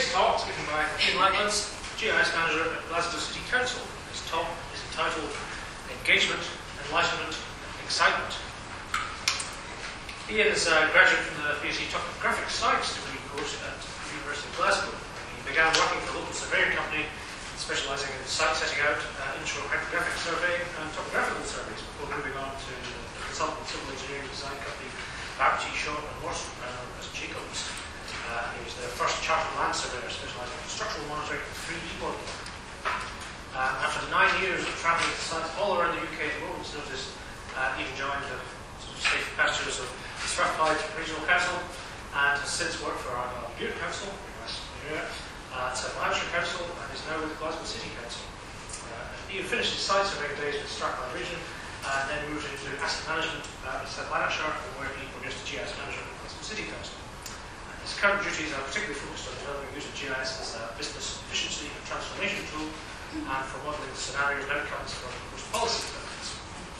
Today's talk is given by Ian Langlands, GIS Manager at Glasgow City Council. His talk is entitled Engagement, Enlightenment and Excitement. Ian is a graduate from the BSc Topographic Science degree course at the University of Glasgow. He began working for a local surveying company specialising in site setting out, inshore hydrographic surveying and topographical surveys before moving on to the consultant civil engineering design company Babbage, Shaw and Morrison, as Jacobs. He was the first chartered land surveyor specialising in structural monitoring and 3D modelling. After 9 years of travelling to sites all around the UK at the moment's notice, Ian joined the safe pastures of Strathclyde Regional Council and has since worked for Argyll Bute Council, South Lanarkshire Council, and is now with Glasgow City Council. Ian finished his site surveying days with Strathclyde Region and then moved into asset management at South Lanarkshire, where he progressed to GIS Manager at Glasgow City Council. His current duties are particularly focused on developing use of GIS as a business efficiency and transformation tool and for modelling scenarios and outcomes for policy developments.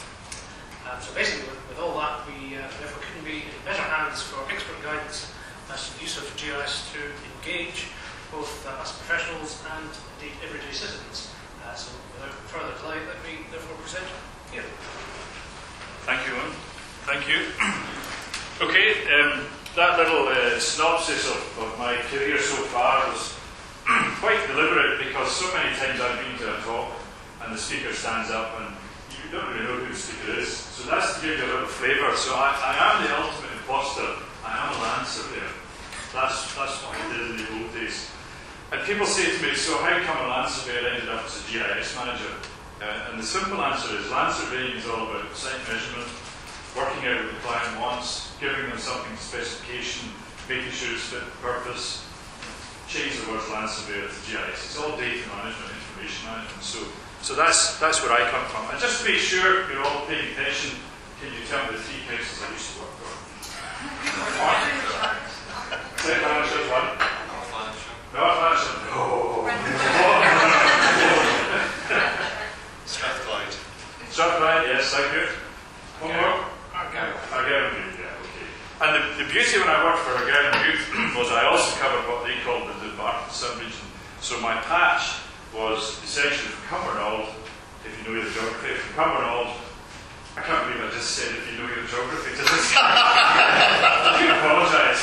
So basically, with all that, we therefore couldn't be in better hands for expert guidance as to the use of GIS to engage both us professionals and indeed everyday citizens. So without further delay, let me therefore present Ian. Thank you, Owen. Thank you. Okay, that little synopsis of my career so far was quite deliberate, because so many times I've been to a talk and the speaker stands up and you don't really know who the speaker is. So that's to give you a little flavour. So I am the ultimate imposter. I am a land surveyor. That's what I did in the old days. And people say to me, so how come a land surveyor ended up as a GIS manager? And the simple answer is land surveying is all about site measurement, working out what the client wants, giving them something to specification, making sure it's fit for purpose. Change the words land surveyor to GIS. It's all data management, information management. So that's where I come from. And just to make sure you're all paying attention, can you tell me the 3 councils I used to work for? South Lanarkshire is one. North Lanarkshire. No. Strathclyde. Strathclyde, yes, thank you. One more? Argyll Bute, yeah, okay. And the beauty when I worked for Argyll Bute was I also covered what they called the Barton sub-region. So my patch was essentially from Cumbernauld, if you know your geography, from Cumbernauld. I can't believe I just said if you know your geography. I do apologise.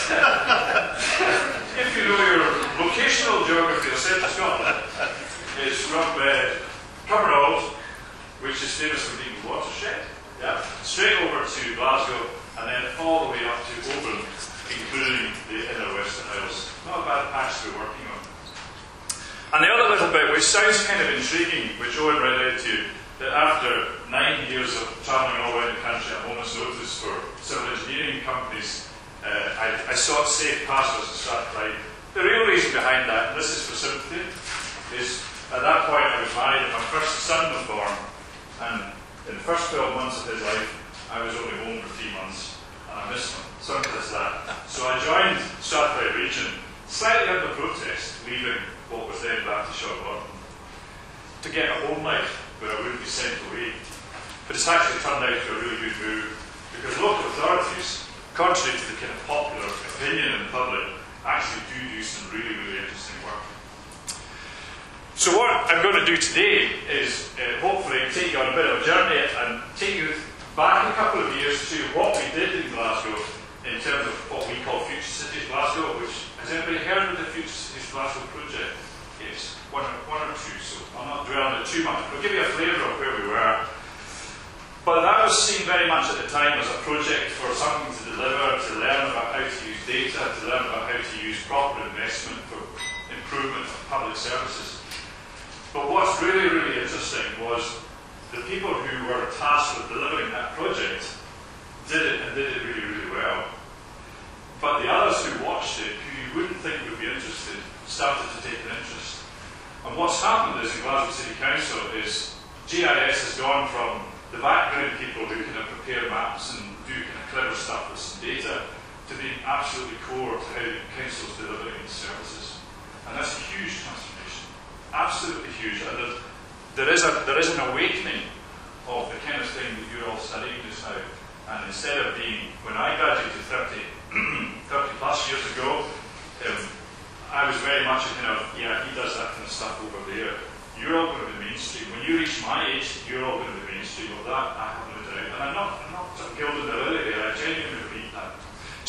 If you know your locational geography of Central Scotland, it's from Cumbernauld, which is famous for being a watershed, yeah, straight over to Glasgow, and then all the way up to Oban, including the inner Western Isles. Not a bad patch to be working on. And the other little bit, which sounds kind of intriguing, which Owen read out to you, that after 9 years of travelling all around the country at moment's notice for civil engineering companies, I sought safe passwords to Strathclyde. The real reason behind that, and this is for sympathy, is at that point I was married and my first son was born, and in the first 12 months of his life, I was only home for 3 months, and I missed him. Simple as that. So I joined Strathclyde Region, slightly under protest, leaving what was then Baptist Shortburton, to get a home life where I wouldn't be sent away. But it's actually turned out to a really good move, because local authorities, contrary to the kind of popular opinion in the public, actually do some really, really interesting work. So what I'm going to do today is hopefully take you on a bit of a journey and take you back a couple of years to what we did in Glasgow in terms of what we call Future Cities Glasgow, which, has anybody heard of the Future Cities Glasgow project? Yes, one or two, so I'll not dwell on it too much. I'll give you a flavour of where we were. But that was seen very much at the time as a project for something to deliver, to learn about how to use data, to learn about how to use proper investment for improvement of public services. But what's really, really interesting was the people who were tasked with delivering that project did it, and did it really, really well. But the others who watched it, who you wouldn't think would be interested, started to take an interest. And what's happened is in Glasgow City Council is GIS has gone from the background people who can prepare maps and do kind of clever stuff with some data to being absolutely core to how the council is delivering its services. And that's a huge transformation. Absolutely huge. And there is an awakening of the kind of thing that you're all studying just now. And instead of being, when I graduated 30 plus years ago, I was very much a kind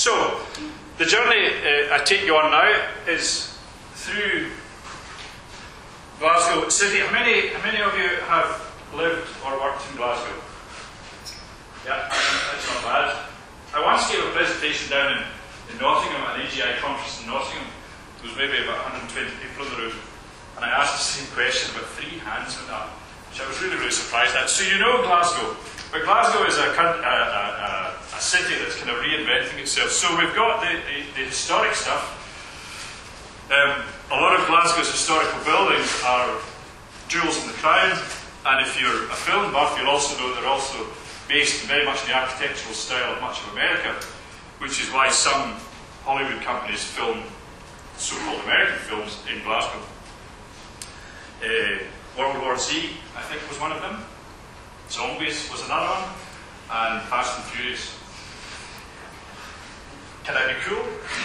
So, the journey I take you on now is through Glasgow City. How many of you have lived or worked in Glasgow? Yeah, that's not bad. I once gave a presentation down in Nottingham at an AGI conference in Nottingham. There was maybe about 120 people in the room. And I asked the same question, but 3 hands went up, which I was really, really surprised at. So you know Glasgow. But Glasgow is a city that's kind of reinventing itself. So we've got the historic stuff. A lot of Glasgow's historical buildings are jewels in the crown. And if you're a film buff, you'll also know they're also based very much in the architectural style of much of America, which is why some Hollywood companies film so-called American films in Glasgow. World War Z, I think, was one of them. Zombies was another one. And Fast and Furious. Can I be cool?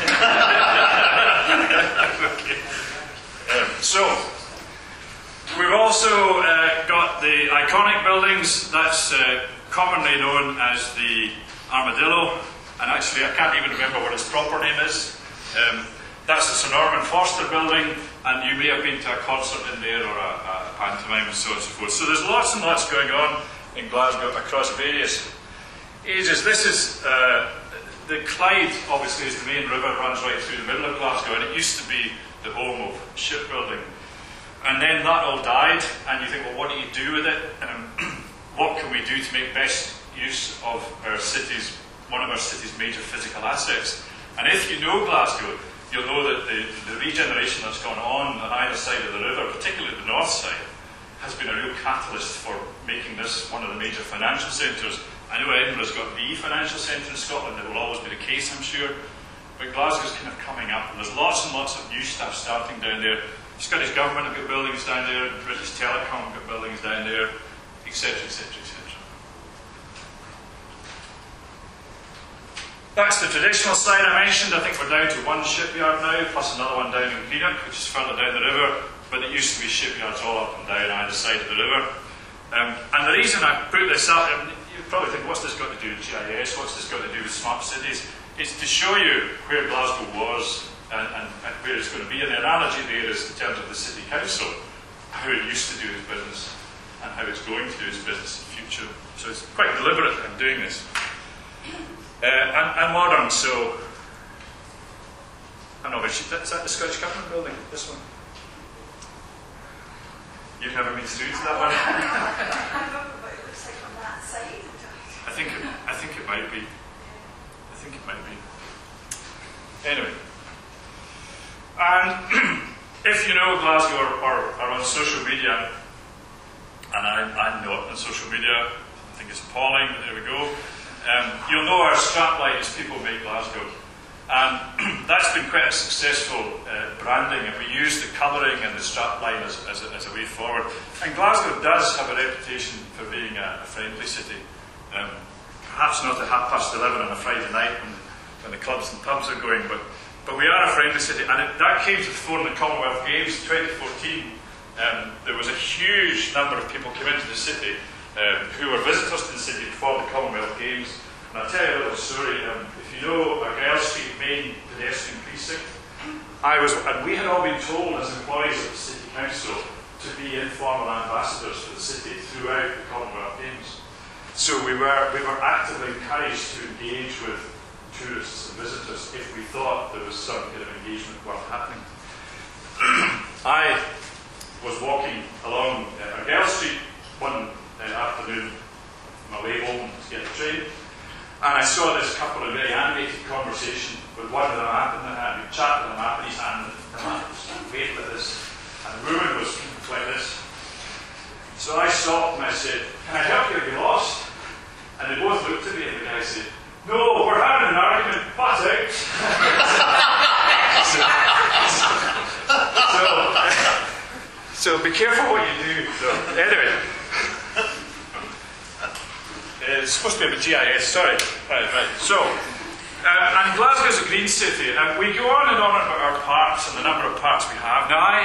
Okay. So, we've also got the iconic buildings. That's commonly known as the Armadillo. And actually, I can't even remember what its proper name is. That's the Sir Norman Foster building, and you may have been to a concert in there or a pantomime and so on and so forth. So there's lots and lots going on in Glasgow across various ages. This is the Clyde, obviously, is the main river, runs right through the middle of Glasgow, and it used to be the home of shipbuilding. And then that all died, and you think, well, what do you do with it? What can we do to make best use of our city's, one of our city's major physical assets? And if you know Glasgow, you'll know that the regeneration that's gone on either side of the river, particularly the north side, has been a real catalyst for making this one of the major financial centres. I know Edinburgh's got the financial centre in Scotland. It will always be the case, I'm sure. But Glasgow's kind of coming up, and there's lots and lots of new stuff starting down there. The Scottish Government have got buildings down there, British Telecom have got buildings down there, etc., etc., etc. That's the traditional side I mentioned. I think we're down to 1 shipyard now, plus another one down in Greenock, which is further down the river. But it used to be shipyards all up and down either side of the river. And the reason I put this up, you probably think, what's this got to do with GIS? What's this got to do with smart cities? It's to show you where Glasgow was and where it's going to be. And the analogy there is in terms of the City Council, how it used to do its business and how it's going to do its business in the future. So it's quite deliberate in doing this. And modern, so I don't know, is that the Scottish Government building? This one? You've never been through to that one? I don't know what it looks like on that side. I think it might be. I think it might be. Anyway, and if you know Glasgow or are on social media, and I'm not on social media, I think it's appalling, but there we go. You'll know our strapline is People Make Glasgow. And that's been quite a successful branding, and we use the colouring and the strapline as a way forward. And Glasgow does have a reputation for being a friendly city. Perhaps not at 11:30 on a Friday night when the clubs and pubs are going, but we are a friendly city. And that came to the fore in the Commonwealth Games 2014. There was a huge number of people came into the city who were visitors to the city before the Commonwealth Games. And I'll tell you a little story. If you know a Girl Street main pedestrian precinct, and we had all been told as employees of the City Council to be informal ambassadors for the city throughout the Commonwealth Games. So we were actively encouraged to engage with tourists and visitors if we thought there was some kind of engagement worth happening. I was walking along Girl Street one afternoon on my way home to get the train, and I saw this couple in very animated conversation with one of them and we chatted with him and his hand, the man was waiting like this, and the woman was like this. So I stopped and I said, "Can I help you? Are you lost?" And they both looked at me and the guy said, "No, we're having an argument, butt out." So be careful what you do. So anyway. It's supposed to be about GIS, sorry. Right. So, and Glasgow's a green city. We go on and on about our parks and the number of parks we have. Now,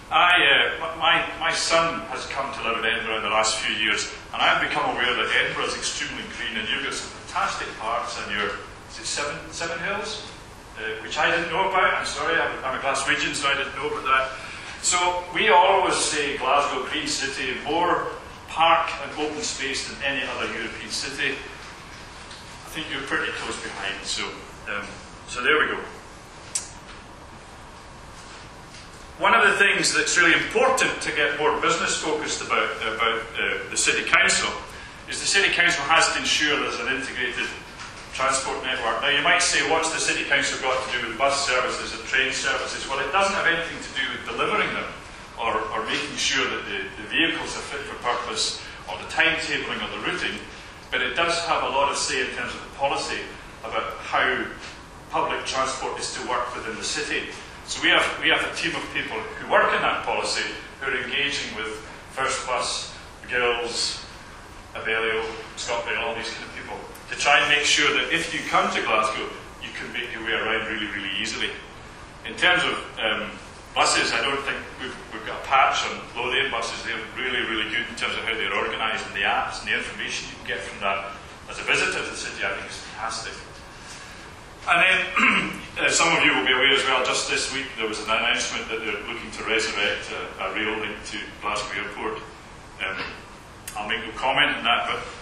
my son has come to live in Edinburgh in the last few years, and I've become aware that Edinburgh is extremely green, and you've got some fantastic parks, and your it Seven Hills, which I didn't know about. I'm sorry, I'm a Glaswegian, so I didn't know about that. So we always say Glasgow, green city, more park and open space than any other European city. I think you're pretty close behind, so there we go. One of the things that's really important to get more business focused about the City Council is the City Council has to ensure there's an integrated transport network. Now you might say, what's the City Council got to do with bus services and train services? Well, it doesn't have anything to do with delivering them or making sure that the vehicles are fit for purpose or the timetabling or the routing, but it does have a lot of say in terms of the policy about how public transport is to work within the city. So we have a team of people who work in that policy who are engaging with First Bus, Gills, Abellio, ScotRail, all these kind of people, to try and make sure that if you come to Glasgow, you can make your way around really, really easily. In terms of buses, I don't think we've got a patch on Lothian buses. They're really, really good in terms of how they're organised, and the apps and the information you can get from that as a visitor to the city, I think is fantastic. And then, some of you will be aware as well, just this week there was an announcement that they're looking to resurrect a rail link to Glasgow Airport. I'll make no comment on that, but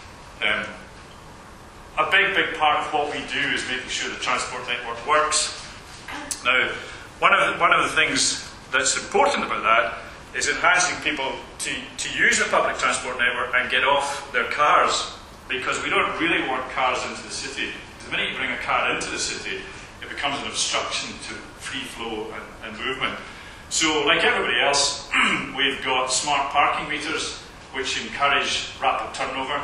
a big part of what we do is making sure the transport network works. Now, one of the things that's important about that is enhancing people to use the public transport network and get off their cars, because we don't really want cars into the city. The minute you bring a car into the city, it becomes an obstruction to free flow and movement. So, like everybody else, we've got smart parking meters which encourage rapid turnover.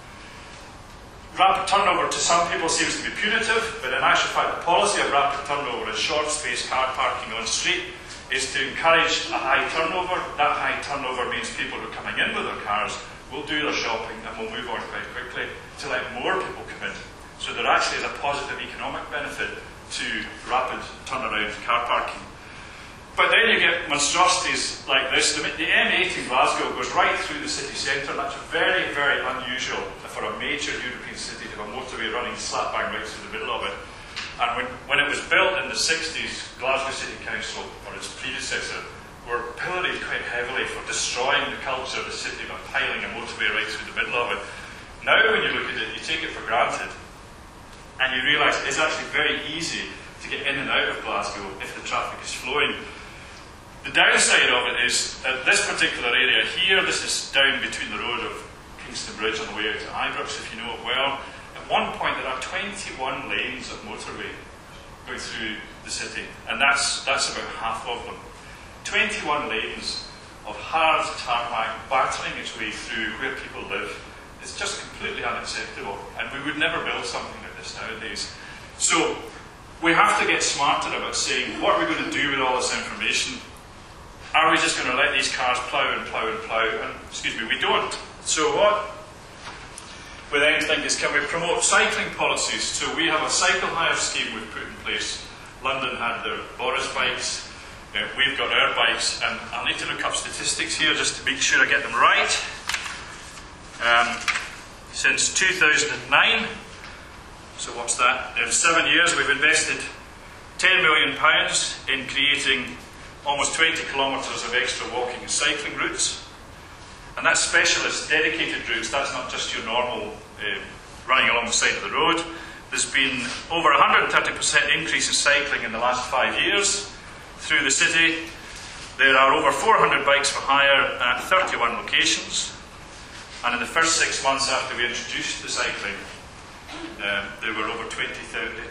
Rapid turnover to some people seems to be punitive, but in actual fact the policy of rapid turnover and short space car parking on street is to encourage a high turnover. That high turnover means people who are coming in with their cars will do their shopping and will move on quite quickly to let more people come in. So there actually is a positive economic benefit to rapid turnaround car parking. But then you get monstrosities like this. The M8 in Glasgow goes right through the city centre. That's very, very unusual for a major European city to have a motorway running slap bang right through the middle of it. And when it was built in the 60s, Glasgow City Council, or its predecessor, were pilloried quite heavily for destroying the culture of the city by piling a motorway right through the middle of it. Now when you look at it, you take it for granted. And you realise it's actually very easy to get in and out of Glasgow if the traffic is flowing. The downside of it is, at this particular area here, this is down between the road of Kingston Bridge on the way out to Ibrox, if you know it well. At one point there are 21 lanes of motorway going through the city, and that's about half of them. 21 lanes of hard tarmac battering its way through where people live. It's just completely unacceptable, and we would never build something like this nowadays. So we have to get smarter about saying, what are we going to do with all this information? Are we just going to let these cars plough and plough and plough? And, excuse me, we don't. So what we then think is, can we promote cycling policies? So we have a cycle hire scheme we've put in place. London had their Boris bikes. We've got our bikes, and I'll need to look up statistics here just to make sure I get them right. Since 2009, so what's that? In 7 years we've invested £10 million in creating almost 20 kilometres of extra walking and cycling routes. And that's specialist dedicated routes, that's not just your normal running along the side of the road. There's been over 130% increase in cycling in the last 5 years through the city. There are over 400 bikes for hire at 31 locations. And in the first 6 months after we introduced the cycling, there were over 20,000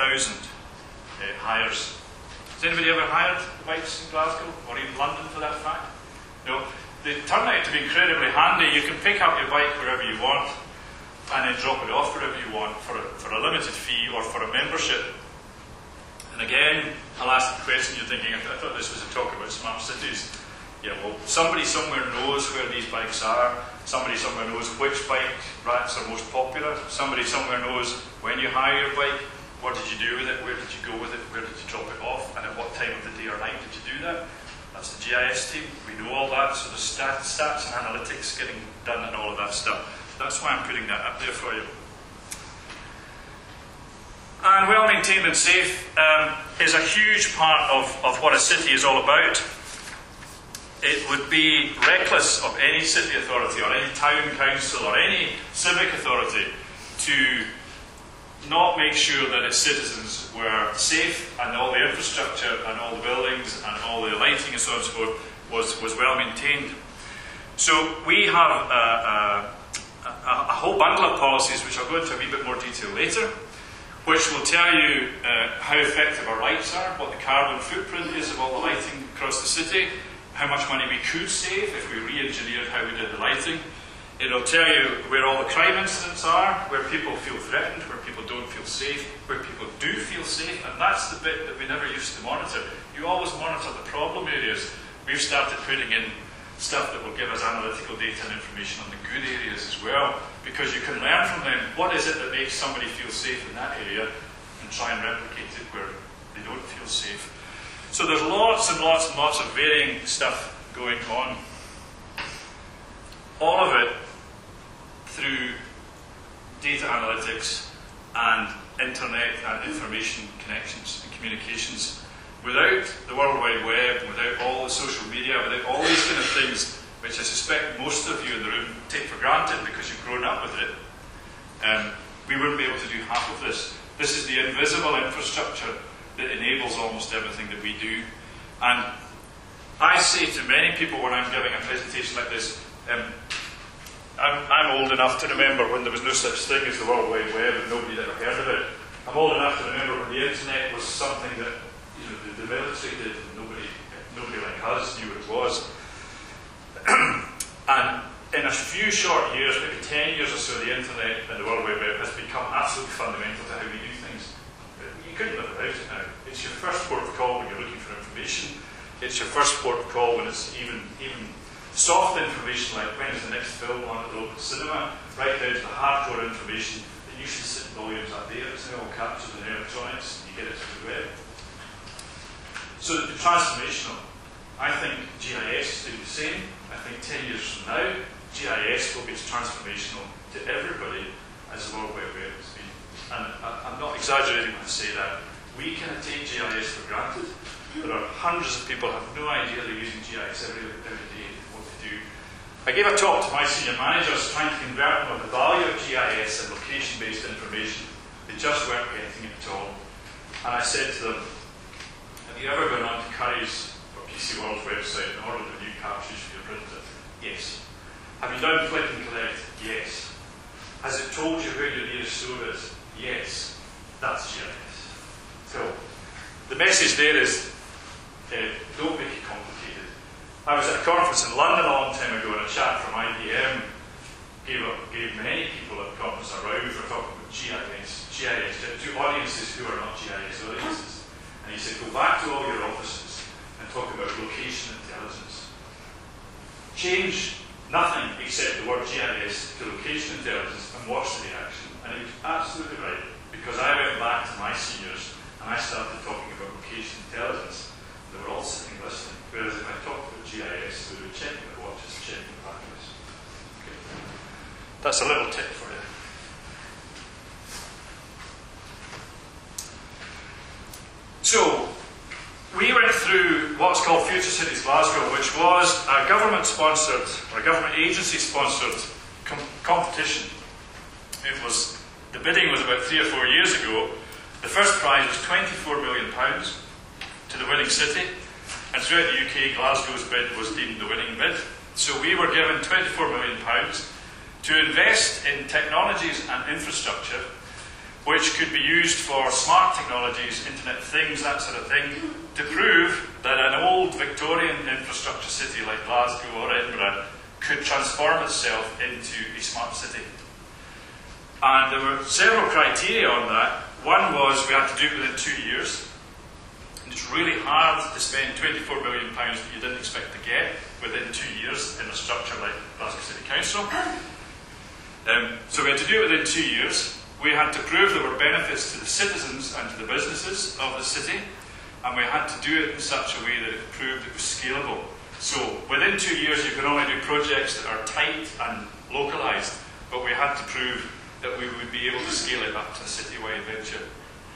hires. Has anybody ever hired bikes in Glasgow, or even London for that fact? No. They turn out to be incredibly handy. You can pick up your bike wherever you want, and then drop it off wherever you want for a limited fee or for a membership. And again, I'll ask the question you're thinking, I thought this was a talk about smart cities. Yeah, well, somebody somewhere knows where these bikes are. Somebody somewhere knows which bike racks are most popular. Somebody somewhere knows when you hire your bike, what did you do with it, where did you go with it, where did you drop it off, and at what time of the day or night did you do that. That's the GIS team. We know all that, so the stats and analytics getting done and all of that stuff. That's why I'm putting that up there for you. And well maintained and safe is a huge part of what a city is all about. It would be reckless of any city authority or any town council or any civic authority to not make sure that its citizens were safe and all the infrastructure and all the buildings and all the lighting and so on and so forth was well maintained. So we have a whole bundle of policies which I'll go into a wee bit more detail later, which will tell you how effective our lights are, what the carbon footprint is of all the lighting across the city, how much money we could save if we re-engineered how we did the lighting. It'll tell you where all the crime incidents are, where people feel threatened, where people don't feel safe, where people do feel safe, and that's the bit that we never used to monitor. You always monitor the problem areas. We've started putting in stuff that will give us analytical data and information on the good areas as well, because you can learn from them what is it that makes somebody feel safe in that area and try and replicate it where they don't feel safe. So there's lots and lots and lots of varying stuff going on. All of it through data analytics and internet and information connections and communications. Without the World Wide Web, without all the social media, without all these kind of things, which I suspect most of you in the room take for granted because you've grown up with it, we wouldn't be able to do half of this. This is the invisible infrastructure that enables almost everything that we do. And I say to many people when I'm giving a presentation like this, I'm old enough to remember when there was no such thing as the World Wide Web and nobody had ever heard of it. I'm old enough to remember when the internet was something that the military did and nobody like us knew what it was. And in a few short years, maybe 10 years or so, the internet and the World Wide Web has become absolutely fundamental to how we do things. You couldn't live without it now. It's your first port of call when you're looking for information. It's your first port of call when it's even soft information like when is the next film on at the local cinema, right down to the hardcore information that usually sit in volumes up there. It's now all captured in electronics and you get it through the web. So the transformational. I think GIS is doing the same. I think 10 years from now, GIS will be as transformational to everybody as the World Wide Web has been. And I'm not exaggerating when I say that. We kind of take GIS for granted. There are hundreds of people who have no idea they're using GIS every day, what they do. I gave a talk to my senior managers trying to convert them on the value of GIS and location-based information. They just weren't getting it at all. And I said to them, have you ever gone on to Curry's or PC World's website and ordered a new cartridge for your printer? Yes. Have you done click and collect? Yes. Has it told you where your nearest store is? Yes. That's GIS. So, the message there is, don't make it complicated. I was at a conference in London a long time ago and a chap from IBM gave many people at the conference a round for talking about GIS to audiences who are not GIS audiences. And he said, go back to all your offices and talk about location intelligence. Change nothing except the word GIS to location intelligence and watch the reaction. And he was absolutely right, because I went back to my seniors and I started talking about location intelligence. They were all sitting listening. Whereas if I talked about GIS, they would be checking their watches, checking the batteries. Okay. That's a little tip for you. So, we went through what's called Future Cities Glasgow, which was a government-sponsored, or a government agency-sponsored competition. It was, the bidding was about 3 or 4 years ago. The first prize was £24 million to the winning city, and throughout the UK, Glasgow's bid was deemed the winning bid. So we were given £24 million to invest in technologies and infrastructure which could be used for smart technologies, Internet of Things, that sort of thing, to prove that an old Victorian infrastructure city like Glasgow or Edinburgh could transform itself into a smart city. And there were several criteria on that. One was we had to do it within 2 years. And it's really hard to spend £24 million that you didn't expect to get within 2 years in a structure like Glasgow City Council. So we had to do it within 2 years. We had to prove there were benefits to the citizens and to the businesses of the city, and we had to do it in such a way that it proved it was scalable. So within 2 years you can only do projects that are tight and localised, but we had to prove that we would be able to scale it up to a citywide venture.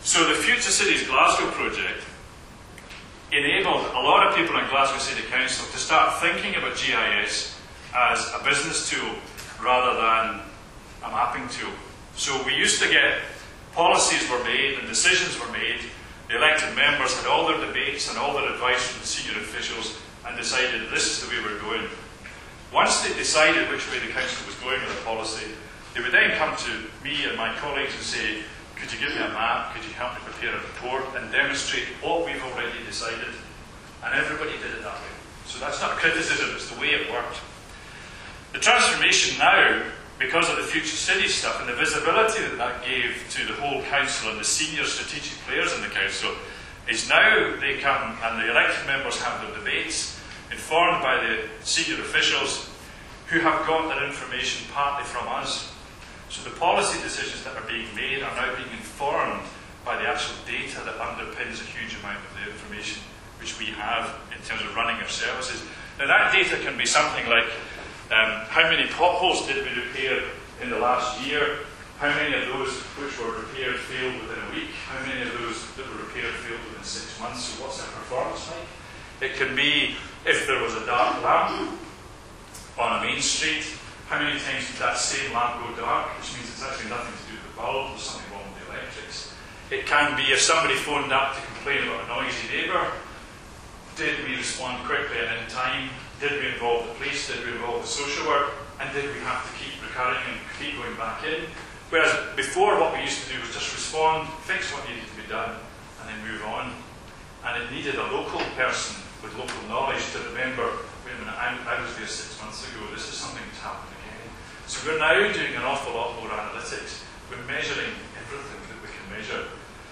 So the Future Cities Glasgow project enabled a lot of people in Glasgow City Council to start thinking about GIS as a business tool rather than a mapping tool. So we used to get policies were made and decisions were made. The elected members had all their debates and all their advice from the senior officials and decided this is the way we're going. Once they decided which way the council was going with the policy, they would then come to me and my colleagues and say, could you give me a map, could you help me prepare a report and demonstrate what we've already decided? And everybody did it that way. So that's not a criticism, it's the way it worked. The transformation now, because of the Future Cities stuff and the visibility that that gave to the whole council and the senior strategic players in the council, is now they come and the elected members have their debates, informed by the senior officials who have got their information partly from us. So the policy decisions that are being made are now being informed by the actual data that underpins a huge amount of the information which we have in terms of running our services. Now that data can be something like how many potholes did we repair in the last year, how many of those which were repaired failed within a week, how many of those that were repaired failed within 6 months, so what's their performance like? It can be if there was a dark lamp on a main street, how many times did that same lamp go dark, which means it's actually nothing to do with the bulb, there's something wrong with the electrics. It can be if somebody phoned up to complain about a noisy neighbour, did we respond quickly and in time? Did we involve the police? Did we involve the social work? And did we have to keep recurring and keep going back in? Whereas before, what we used to do was just respond, fix what needed to be done, and then move on. And it needed a local person with local knowledge to remember, wait a minute, I was there 6 months ago, this is something that's happened again. So we're now doing an awful lot more analytics. We're measuring everything that we can measure.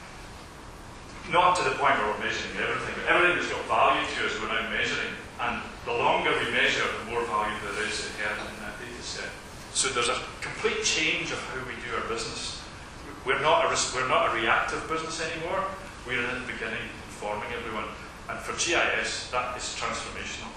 Not to the point where we're measuring everything, but everything that's got value to us, we're now measuring. And the longer we measure, the more value there is inherent in that data set. So there's a complete change of how we do our business. We're not a reactive business anymore. We're in the beginning informing everyone. And for GIS, that is transformational.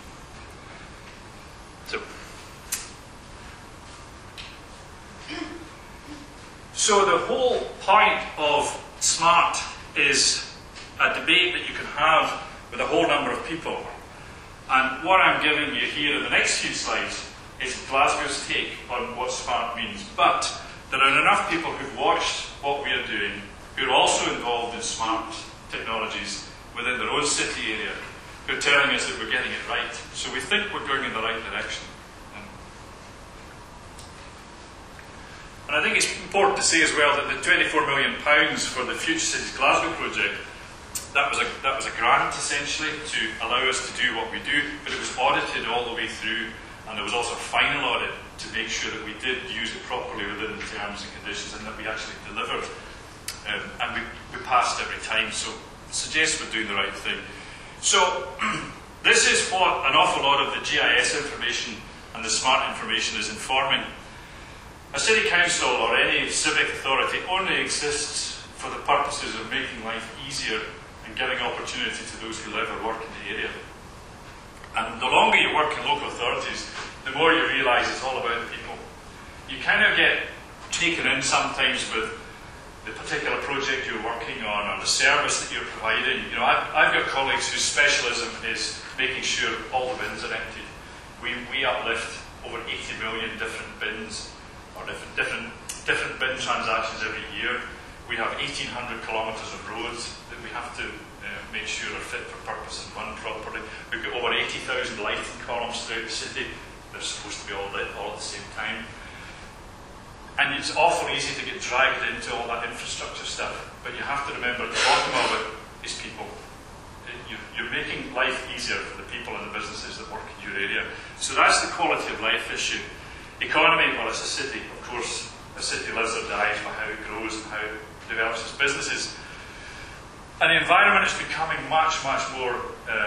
So the whole point of SMART is a debate that you can have with a whole number of people. And what I'm giving you here in the next few slides is Glasgow's take on what SMART means. But there are enough people who've watched what we are doing, who are also involved in SMART technologies within their own city area, who are telling us that we're getting it right. So we think we're going in the right direction. And I think it's important to say as well that the £24 million for the Future Cities Glasgow project, that was a grant essentially to allow us to do what we do, but it was audited all the way through, and there was also a final audit to make sure that we did use it properly within the terms and conditions and that we actually delivered. And we passed every time, so it suggests we're doing the right thing. So this is what an awful lot of the GIS information and the SMART information is informing. A city council or any civic authority only exists for the purposes of making life easier and giving opportunity to those who live or work in the area. And the longer you work in local authorities, the more you realise it's all about the people. You kind of get taken in sometimes with the particular project you're working on or the service that you're providing. You know, I've got colleagues whose specialism is making sure all the bins are emptied. We uplift over 80 million different bins or different bin transactions every year. We have 1,800 kilometres of roads that we have to make sure are fit for purpose and run properly. We've got over 80,000 lighting columns throughout the city. They're supposed to be all lit all at the same time. And it's awful easy to get dragged into all that infrastructure stuff, but you have to remember at the bottom of it is people. You're making life easier for the people and the businesses that work in your area. So that's the quality of life issue. Economy, well, it's a city. Of course, a city lives or dies by how it grows and how it develops its businesses. And the environment is becoming much, much more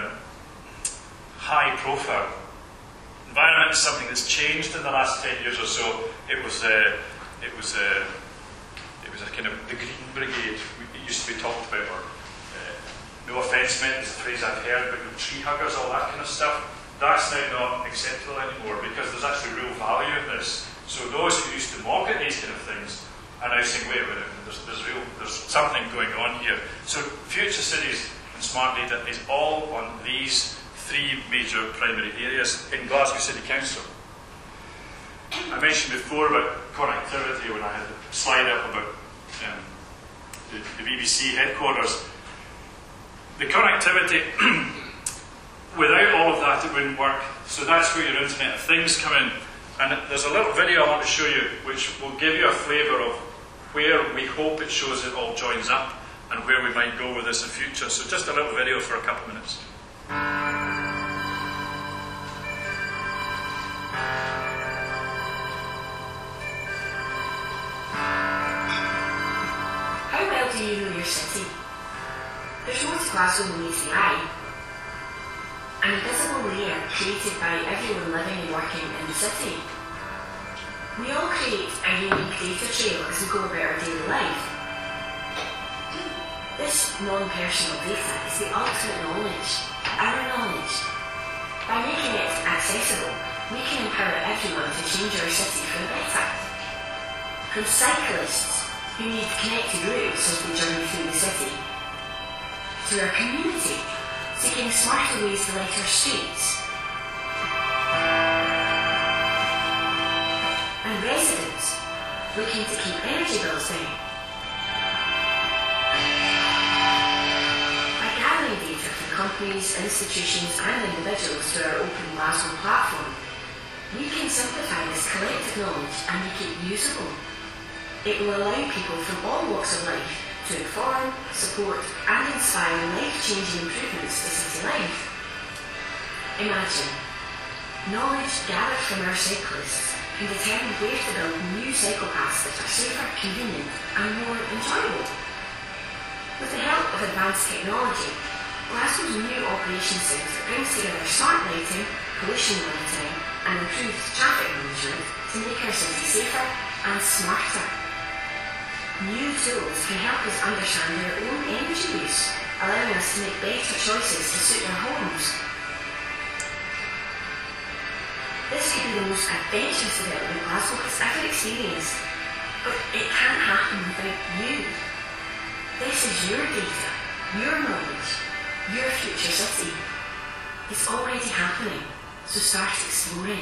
high profile. Environment is something that's changed in the last 10 years or so. It was a kind of the Green Brigade. It used to be talked about, or no offence meant is the phrase I've heard, but tree huggers, all that kind of stuff. That's now not acceptable anymore because there's actually real value in this. So those who used to mock at these kind of things and I was saying, wait a minute, there's something going on here. So Future Cities and Smart Data is all on these three major primary areas in Glasgow City Council. I mentioned before about connectivity when I had the slide up about the BBC headquarters. The connectivity, without all of that, it wouldn't work. So that's where your Internet of Things come in. And there's a little video I want to show you which will give you a flavour of where we hope it shows it all joins up and where we might go with this in future. So just a little video for a couple of minutes. How well do you know your city? There's more to Glasgow than meets the eye. An invisible layer created by everyone living and working in the city. We all create a unique data trail as we go about our daily life. This non-personal data is the ultimate knowledge, our knowledge. By making it accessible, we can empower everyone to change our city for the better. From cyclists who need connected routes as they journey through the city, to our community seeking smarter ways to light our streets, and residents looking to keep energy bills down. By gathering data from companies, institutions and individuals through our open Glasgow platform, we can simplify this collective knowledge and make it usable. It will allow people from all walks of life to inform, support and inspire life-changing improvements to city life. Imagine, knowledge gathered from our cyclists can determine where to build new cycle paths that are safer, convenient and more enjoyable. With the help of advanced technology, Glasgow's new operations centre brings together smart lighting, pollution monitoring and improved traffic management to make our city safer and smarter. New tools can help us understand our own energy use, allowing us to make better choices to suit our homes. This could be the most adventurous development Glasgow has ever experienced, but it can't happen without you. This is your data, your knowledge, your future city. It's already happening, so start exploring.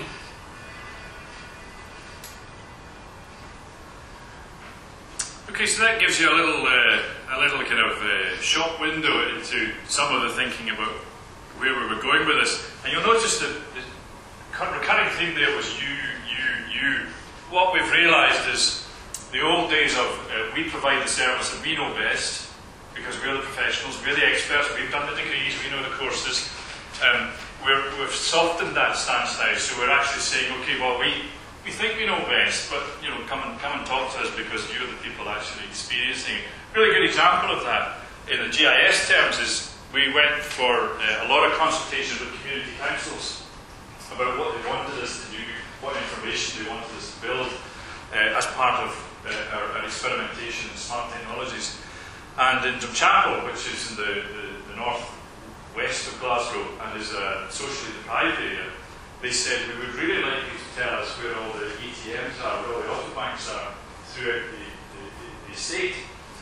Okay, so that gives you a little kind of shop window into some of the thinking about where we were going with this. And you'll notice that the recurring theme there was you. What we've realised is the old days of we provide the service that we know best because we're the professionals, we're the experts, we've done the degrees, we know the courses. We've softened that stance now, so we're actually saying, okay, well, we think we know best, but come and talk to us because you're the people actually experiencing it. A really good example of that in the GIS terms is we went for a lot of consultations with community councils about what they wanted us to do, what information they wanted us to build as part of our experimentation in smart technologies. And in Drumchapel, which is in the north-west of Glasgow and is a socially deprived area, they said, we would really like you to tell us where all the ATMs are, where all the autobanks are throughout the estate.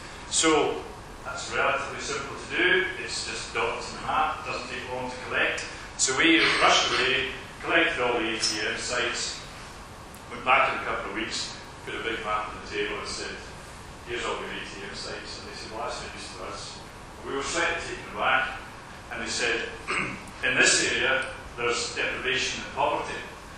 So that's relatively simple to do. It's just dots and a map. It doesn't take long to collect. So we rushed away, collected all the ATM sites, went back in a couple of weeks, put a big map on the table and said, here's all your ATM sites. And they said, well, that's no use to us. And we were slightly taken aback. And they said, in this area, there's deprivation and poverty.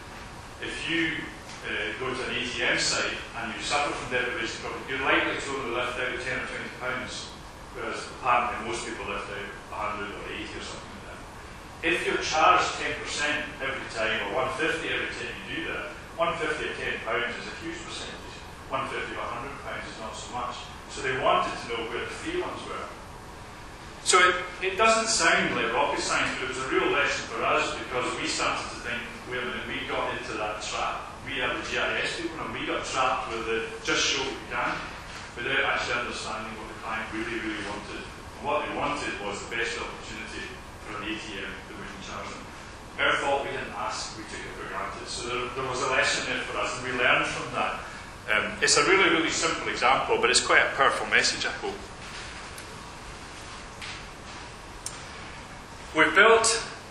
If you go to an ATM site and you suffer from deprivation and poverty, you're likely to only lift out 10 or 20 pounds, whereas apparently most people lift out 100 or 80 or something like that. If you're charged 10% every time, or 150 every time you do that, 150 of 10 pounds is a huge percentage. 150 of 100 pounds is not so much. So they wanted to know where the free ones were. So it doesn't sound like rocket science, but it was a real lesson for us because we started to think, wait a minute, we got into that trap. We are the GIS people and we got trapped with the just show what we can without actually understanding what the client really, really wanted. And what they wanted was the best opportunity for an ATM that wouldn't charge them. Our fault, we didn't ask, we took it for granted. So there was a lesson there for us and we learned from that. It's a really, really simple example, but it's quite a powerful message, I hope. We've built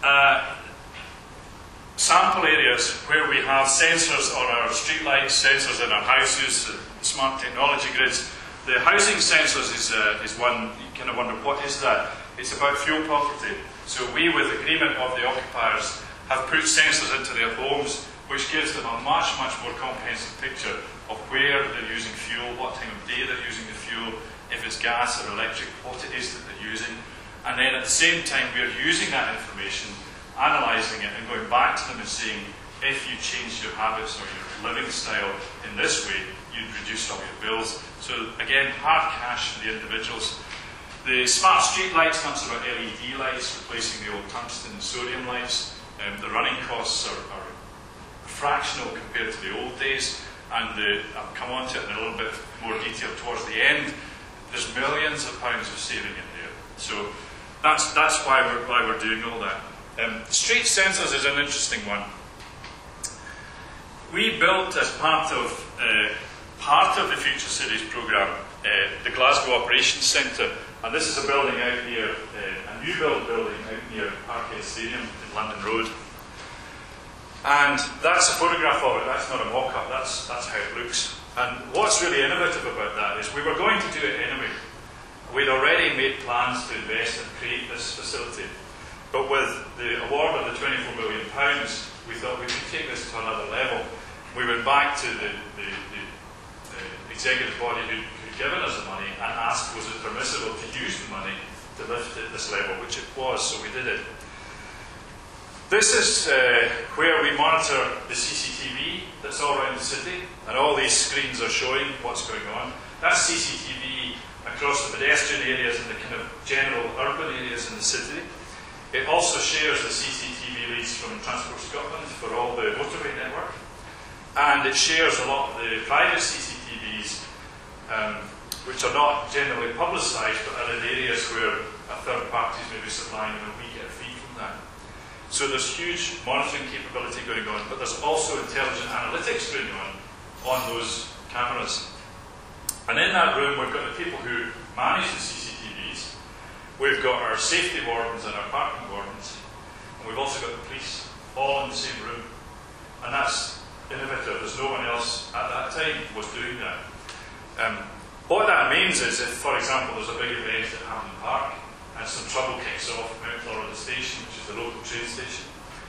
sample areas where we have sensors on our streetlights, sensors in our houses, smart technology grids. The housing sensors is one, you kind of wonder, what is that? It's about fuel poverty. So we, with agreement of the occupiers, have put sensors into their homes, which gives them a much, much more comprehensive picture of where they're using fuel, what time of day they're using the fuel, if it's gas or electric, what it is that they're using. And then at the same time, we're using that information, analysing it, and going back to them and saying, if you change your habits or your living style in this way, you'd reduce some of your bills. So again, hard cash for the individuals. The smart street lights, that's about LED lights, replacing the old tungsten and sodium lights. The running costs are fractional compared to the old days, and I'll come on to it in a little bit more detail towards the end. There's millions of pounds of saving in there. So that's why we're doing all that. Street sensors is an interesting one. We built, as part of the Future Cities programme, the Glasgow Operations Centre, and this is a building out here, a new build building out near Parkhead Stadium in London Road. And that's a photograph of it, that's not a mock-up, that's how it looks. And what's really innovative about that is we were going to do it anyway. We'd already made plans to invest and create this facility. But with the award of the £24 million, we thought we could take this to another level. We went back to the executive body who'd given us the money and asked, was it permissible to use the money to lift it this level, which it was, so we did it. This is where we monitor the CCTV that's all around the city, and all these screens are showing what's going on. That's CCTV across the pedestrian areas and the kind of general urban areas in the city. It also shares the CCTV leads from Transport Scotland for all the motorway network, and it shares a lot of the private CCTVs, which are not generally publicised, but are in areas where a third party is maybe supplying them and we get a fee from that. So there's huge monitoring capability going on, but there's also intelligent analytics going on those cameras. And in that room, we've got the people who manage the CCTVs. We've got our safety wardens and our parking wardens, and we've also got the police, all in the same room. And that's innovative, as no one else at that time was doing that. What that means is if, for example, there's a big event at Hampden Park and some trouble kicks off at Mount Florida Station, which is the local train station,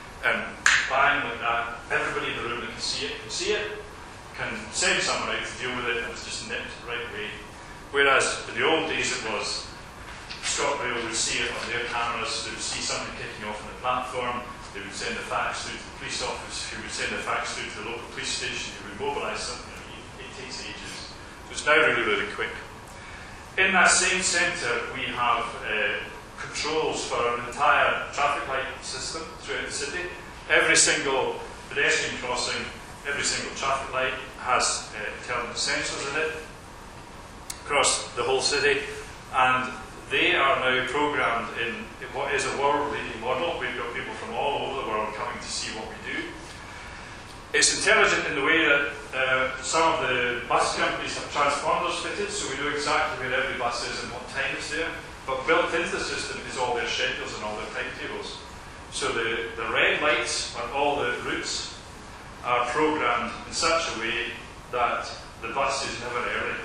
bang like that, everybody in the room that can see it, can send someone out to deal with it, and it's just nipped right away. Whereas in the old days it was ScotRail would see it on their cameras, they would see something kicking off on the platform, they would send a fax through to the police office, who would send a fax through to the local police station, who would mobilise something. It takes ages. So it's now really, really quick. In that same centre, we have controls for our entire traffic light system throughout the city. Every single pedestrian crossing, every single traffic light has intelligent sensors in it across the whole city, and they are now programmed in what is a world-leading model. We've got people from all over the world coming to see what we do. It's intelligent in the way that some of the bus companies have transponders fitted, so we know exactly where every bus is and what time it's there. But built into the system is all their schedules and all their timetables. So the red lights on all the routes are programmed in such a way that the bus is never early,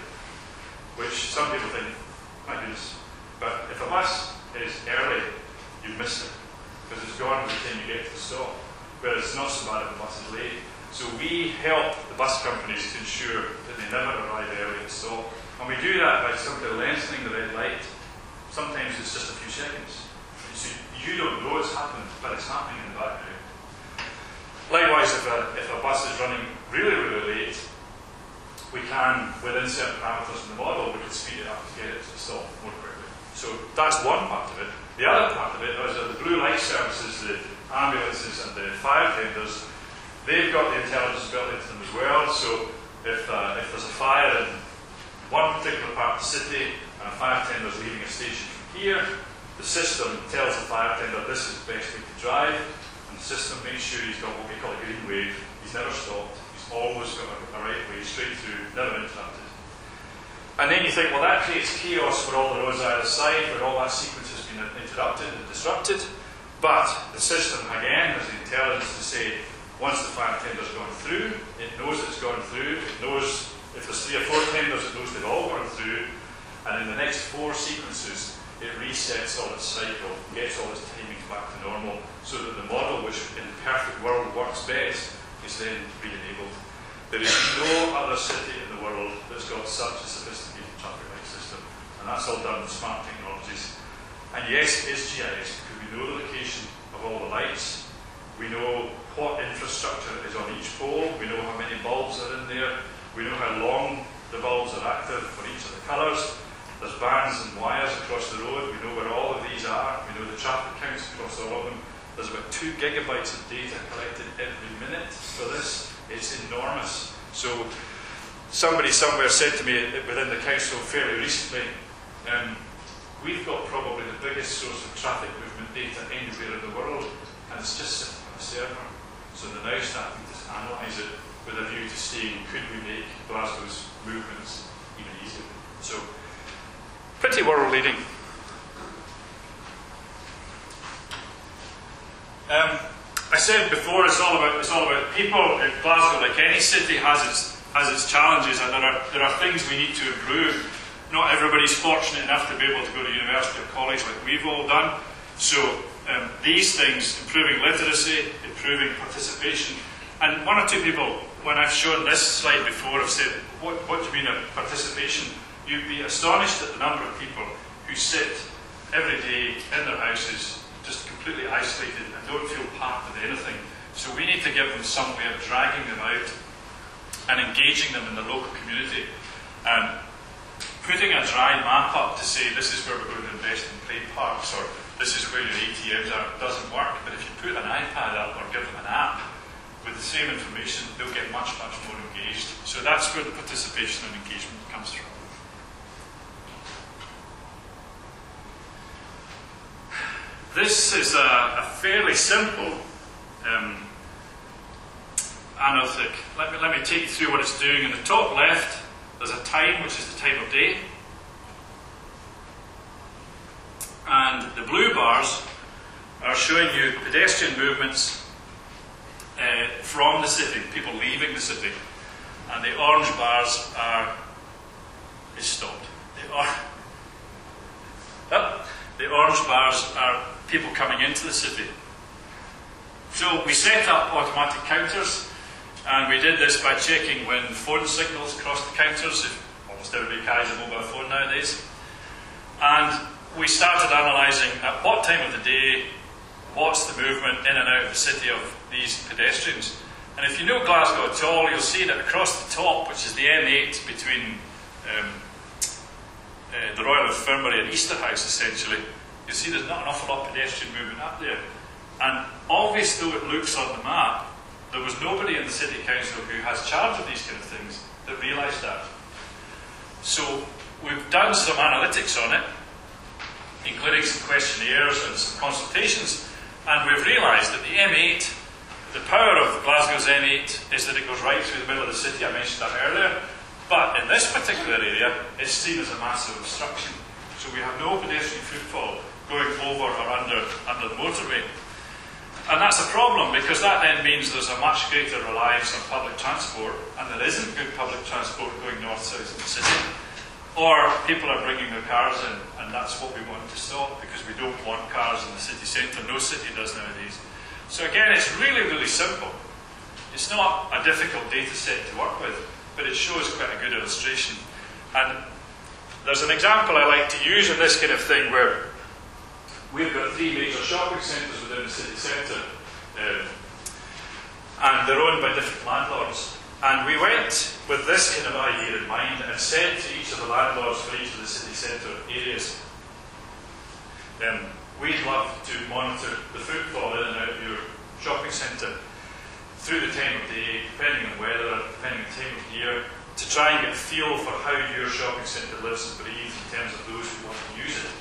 which some people think, my goodness. But if a bus is early, you've missed it, because it's gone by the time you get to the stop. Whereas it's not so bad if the bus is late. So we help the bus companies to ensure that they never arrive early at the stop. And we do that by simply lengthening the red light. Sometimes it's just a few seconds. So you don't know it's happened, but it's happening in the background. Likewise, if a bus is running really, really late, we can, within certain parameters in the model, we can speed it up to get it to stop more quickly. So that's one part of it. The other part of it is that the blue light services, the ambulances and the fire tenders, they've got the intelligence built into them as well. So if there's a fire in one particular part of the city and a fire tender is leaving a station from here, the system tells the fire tender this is the best way to drive, and the system makes sure he's got what we call a green wave. He's never stopped, he's always got a right way straight through, never interrupted. And then you think, well, that creates chaos for all the roads either side, where all that sequence has been interrupted and disrupted. But the system, again, has the intelligence to say, once the 5 tenders gone through, it knows it's gone through, it knows if there's 3 or 4 tenders, it knows they've all gone through, and in the next 4 sequences, it resets all its cycle, gets all its timings back to normal, so that the model, which in the perfect world works best, is then re-enabled. There is no other city in the world that's got such a sophisticated traffic light system, and that's all done with smart technologies. And yes, it is GIS, because we know the location of all the lights, we know what infrastructure is on each pole, we know how many bulbs are in there, we know how long the bulbs are active for each of the colours. There's bands and wires across the road, we know where all of these are, we know the traffic counts across all of them. There's about 2 gigabytes of data collected every minute for this. It's enormous. So somebody somewhere said to me within the council fairly recently, we've got probably the biggest source of traffic movement data anywhere in the world, and it's just sitting on a server. So they're now starting to analyse it with a view to seeing, could we make Glasgow's movements even easier. So, pretty world leading. I said before, it's all about people. Glasgow, like any city, has its challenges, and there are things we need to improve. Not everybody's fortunate enough to be able to go to university or college like we've all done. So these things, improving literacy, improving participation, and 1 or 2 people, when I've shown this slide before, have said, what do you mean of participation? You'd be astonished at the number of people who sit every day in their houses, just completely isolated and don't feel part of anything. So we need to give them some way of dragging them out and engaging them in the local community. And putting a dry map up to say this is where we're going to invest in play parks or this is where your ATMs are doesn't work. But if you put an iPad up or give them an app with the same information, they'll get much, much more engaged. So that's where the participation and engagement comes from. This is a fairly simple analytic. Let me take you through what it's doing. In the top left, there's a time, which is the time of day. And the blue bars are showing you pedestrian movements from the city, people leaving the city. And the orange bars are, it's stopped. The orange bars are people coming into the city. So we set up automatic counters, and we did this by checking when phone signals cross the counters. Almost everybody carries a mobile phone nowadays. And we started analysing at what time of the day, what's the movement in and out of the city of these pedestrians. And if you know Glasgow at all, you'll see that across the top, which is the M8 between the Royal Infirmary and Easterhouse, essentially, you'll see there's not an awful lot of pedestrian movement up there. And obvious though it looks on the map, there was nobody in the City Council who has charge of these kind of things that realised that. So we've done some analytics on it, including some questionnaires and some consultations, and we've realised that the M8, the power of Glasgow's M8 is that it goes right through the middle of the city. I mentioned that earlier. But in this particular area, it's seen as a massive obstruction. So we have no pedestrian footfall going over or under the motorway. And that's a problem, because that then means there's a much greater reliance on public transport, and there isn't good public transport going north-south in the city. Or people are bringing their cars in, and that's what we want to stop, because we don't want cars in the city centre. No city does nowadays. So again, it's really, really simple. It's not a difficult data set to work with, but it shows quite a good illustration. And there's an example I like to use in this kind of thing where we've got 3 major shopping centres within the city centre, and they're owned by different landlords. And we went with this kind of idea in mind and said to each of the landlords for each of the city centre areas, we'd love to monitor the footfall in and out of your shopping centre through the time of day, depending on weather, depending on time of year, to try and get a feel for how your shopping centre lives and breathes in terms of those who want to use it.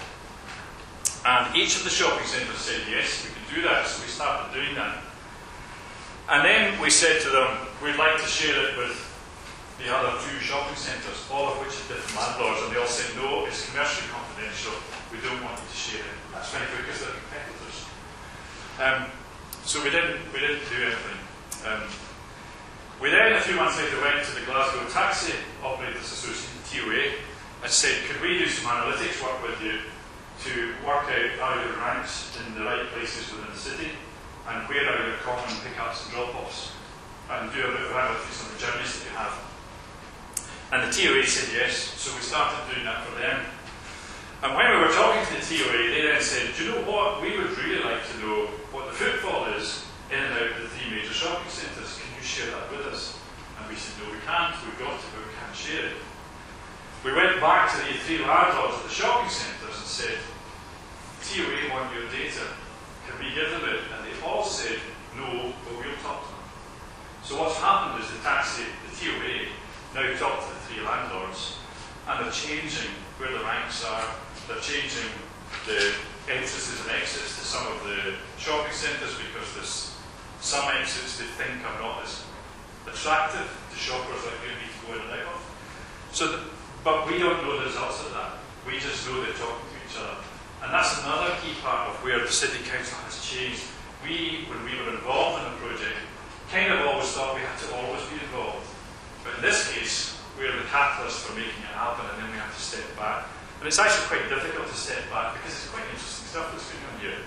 And each of the shopping centres said, yes, we can do that, so we started doing that. And then we said to them, we'd like to share it with the other 2 shopping centres, all of which are different landlords, and they all said, no, it's commercially confidential, we don't want you to share it. That's funny because they're competitors. So we didn't do anything. We then, a few months later, went to the Glasgow Taxi Operators Association, TOA, and said, could we do some analytics work with you to work out how your ranks in the right places within the city, and where are your common pickups and drop-offs, and do a bit of analytics on the journeys that you have. And the TOA said yes, so we started doing that for them. And when we were talking to the TOA, they then said, do you know what, we would really like to know what the footfall is in and out of the 3 major shopping centres. Can you share that with us? And we said, no, we can't, we've got to, but we can't share it. We went back to the 3 landlords at the shopping centres and said, TOA want your data, can we give them it? And they all said, no, but we'll talk to them. So what's happened is the TOA now talk to the 3 landlords, and they're changing where the ranks are, they're changing the entrances and exits to some of the shopping centres because there's some exits they think are not as attractive to shoppers like you need to go in and out of. So, but we don't know the results of that. We just know they're talking to each other. And that's another key part of where the City Council has changed. We, when we were involved in the project, kind of always thought we had to always be involved. But in this case, we're the catalyst for making it happen, and then we have to step back. And it's actually quite difficult to step back because it's quite interesting stuff that's going on here.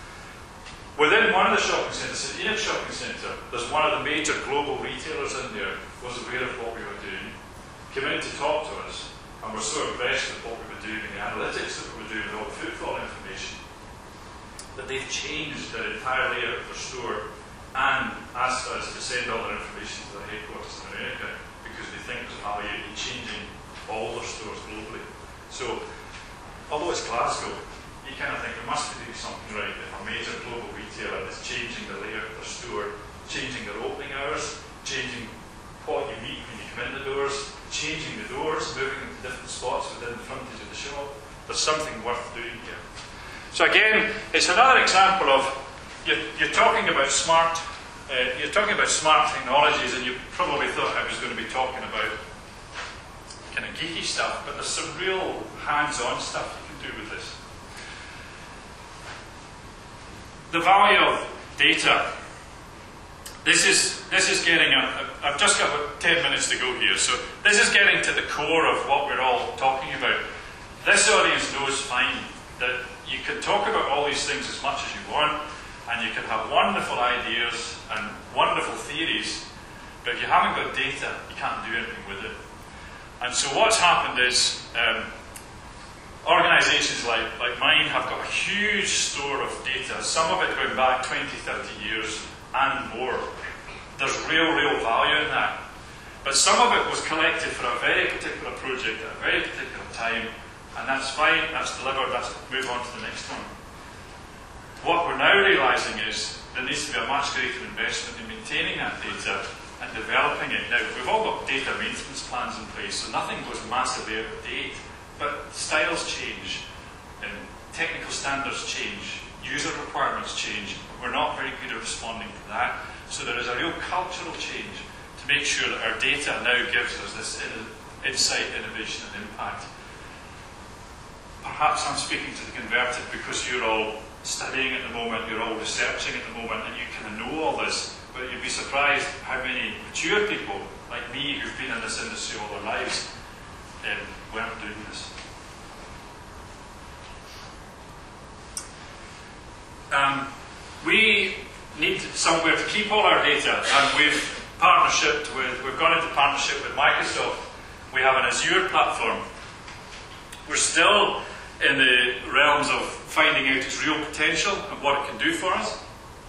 Within one of the shopping centres, the Enid Shopping Centre, there's one of the major global retailers in there was aware of what we were doing, came in to talk to us, and were so impressed with what we were doing and the analytics that we were doing with all the footfall information that they've changed their entire layout of their store and asked us to send all their information to their headquarters in America because they think there's value in changing all their stores globally. So, although it's Glasgow, you kind of think there must be doing something right if a major global retailer is changing the layout of their store, changing their opening hours, changing what you meet when you come in the doors, changing the doors, moving them to different spots within the frontage of the shop. There's something worth doing here. So again, it's another example of you're talking about smart technologies, and you probably thought I was going to be talking about kind of geeky stuff, but there's some real hands-on stuff you can do with this. The value of data. This is getting I've just got about 10 minutes to go here, so this is getting to the core of what we're all talking about. This audience knows fine that you can talk about all these things as much as you want, and you can have wonderful ideas and wonderful theories, but if you haven't got data, you can't do anything with it. And so what's happened is organisations like mine have got a huge store of data, some of it going back 20, 30 years and more. There's real value in that. But some of it was collected for a very particular project at a very particular time, and that's fine, that's delivered, let's move on to the next one. What we're now realising is there needs to be a much greater investment in maintaining that data and developing it. Now, we've all got data maintenance plans in place, so nothing goes massively out of date, but styles change, and technical standards change, user requirements change, and we're not very good at responding to that. So there is a real cultural change to make sure that our data now gives us this insight, innovation and impact. Perhaps I'm speaking to the converted because you're all studying at the moment, you're all researching at the moment, and you kind of know all this, but you'd be surprised how many mature people like me who've been in this industry all their lives weren't doing this. We need somewhere to keep all our data, and we've gone into partnership with Microsoft. We have an Azure platform. We're still in the realms of finding out its real potential and what it can do for us.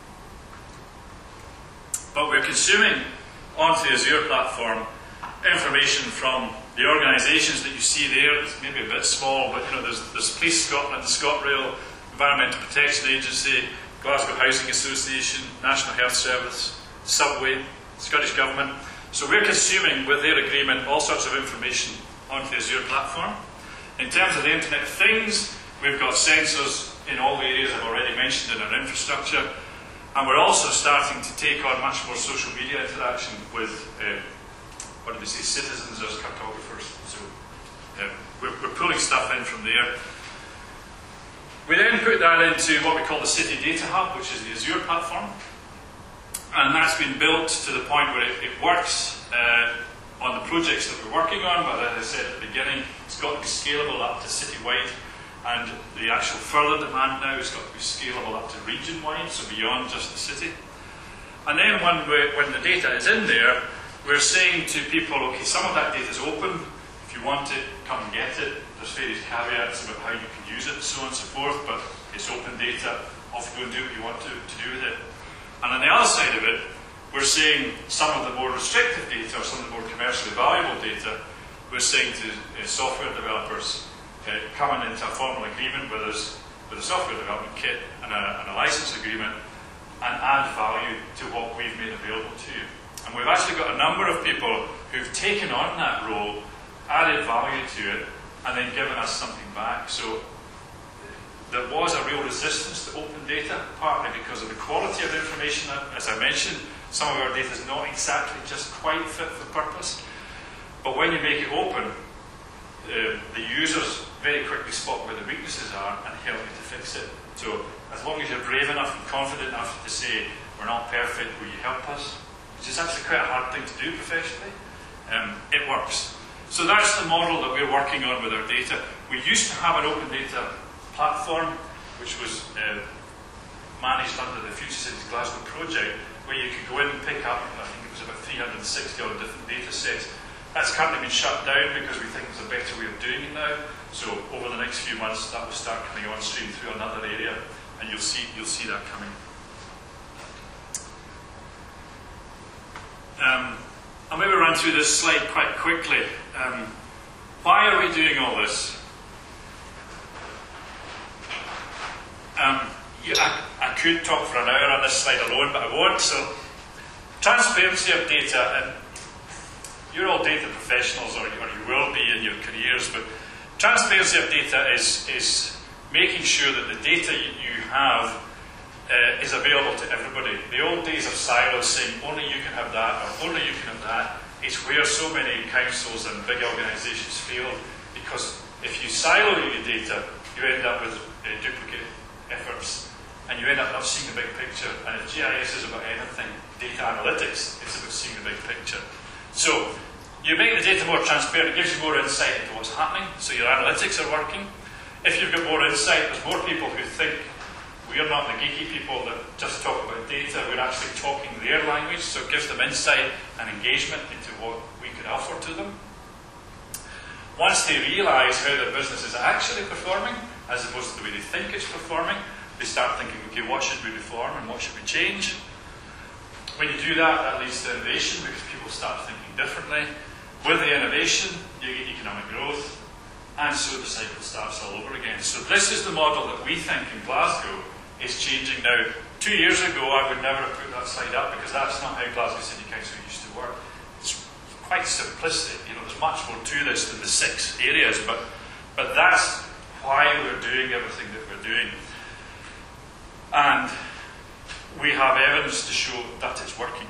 But we're consuming onto the Azure platform information from the organisations that you see there. It's maybe a bit small, but there's Police Scotland, ScotRail, Environmental Protection Agency, Glasgow Housing Association, National Health Service, Subway, Scottish Government. So we're consuming, with their agreement, all sorts of information onto the Azure platform. In terms of the Internet of Things, we've got sensors in all the areas I've already mentioned in our infrastructure. And we're also starting to take on much more social media interaction with, what do they say, citizens as cartographers. So we're pulling stuff in from there. We then put that into what we call the City Data Hub, which is the Azure platform. And that's been built to the point where it works on the projects that we're working on, but as I said at the beginning, it's got to be scalable up to city-wide, and the actual further demand now has got to be scalable up to region-wide, so beyond just the city. And then when the data is in there, we're saying to people, okay, some of that data is open. If you want it, come and get it. There's various caveats about how you can use it, so on and so forth, but it's open data. Off you go and do what you want to do with it. And on the other side of it, we're saying some of the more restrictive data, or some of the more commercially valuable data, we're saying to software developers, coming into a formal agreement with us, with a software development kit and a license agreement, and add value to what we've made available to you. And we've actually got a number of people who've taken on that role, added value to it, and then given us something back. So there was a real resistance to open data, partly because of the quality of the information. As I mentioned, some of our data is not exactly just quite fit for purpose. But when you make it open, the users very quickly spot where the weaknesses are and help you to fix it. So as long as you're brave enough and confident enough to say, we're not perfect, will you help us? Which is actually quite a hard thing to do professionally. It works. So that's the model that we're working on with our data. We used to have an open data platform, which was managed under the Future Cities Glasgow project, where you could go in and pick up, I think it was about 360 odd different data sets. That's currently been shut down because we think there's a better way of doing it now. So over the next few months, that will start coming on stream through another area, and you'll see that coming. I'll maybe run through this slide quite quickly. Why are we doing all this? I could talk for an hour on this slide alone, but I won't. So, transparency of data, and you're all data professionals, or you will be in your careers, but transparency of data is making sure that the data you have is available to everybody. The old days of silos saying only you can have that or only you can have that, it's where so many councils and big organisations fail, because if you silo your data, you end up with duplicate efforts, and you end up not seeing the big picture. And if GIS is about anything, data analytics, it's about seeing the big picture. So you make the data more transparent, it gives you more insight into what's happening, so your analytics are working. If you've got more insight, there's more people who think we're not the geeky people that just talk about data, we're actually talking their language, so it gives them insight and engagement into what we could offer to them. Once they realise how their business is actually performing, as opposed to the way they think it's performing, they start thinking, okay, what should we reform and what should we change? When you do that, that leads to innovation, because people start thinking differently. With the innovation, you get economic growth, and so the cycle starts all over again. So this is the model that we think in Glasgow is changing now. 2 years ago, I would never have put that slide up, because that's not how Glasgow City Council used to work. It's quite simplistic. You know, there's much more to this than the 6 areas, but that's why we're doing everything that we're doing. And we have evidence to show that it's working.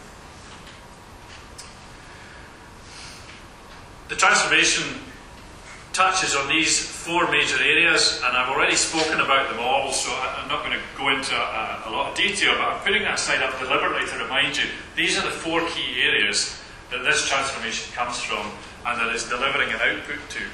The transformation touches on these 4 major areas, and I've already spoken about them all, so I'm not going to go into a lot of detail, but I'm putting that slide up deliberately to remind you, these are the 4 key areas that this transformation comes from and that it's delivering an output to.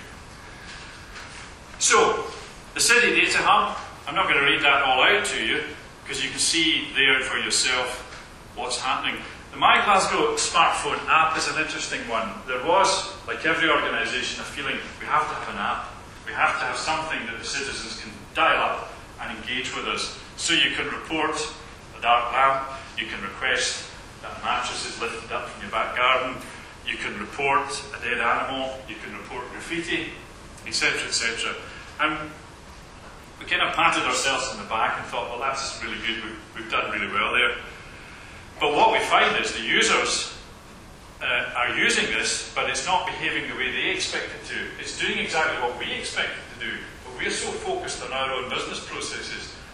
So, the City Data Hub, I'm not going to read that all out to you, because you can see there for yourself what's happening. The My Glasgow smartphone app is an interesting one. There was, like every organisation, a feeling we have to have an app. We have to have something that the citizens can dial up and engage with us. So you can report a dark lamp, you can request that a mattress is lifted up from your back garden, you can report a dead animal, you can report graffiti, etc., etc. And we kind of patted ourselves on the back and thought, well, that's really good, we've done really well there. But what we find is the users are using this, but it's not behaving the way they expect it to. It's doing exactly what we expect it to do, but we're so focused on our own business processes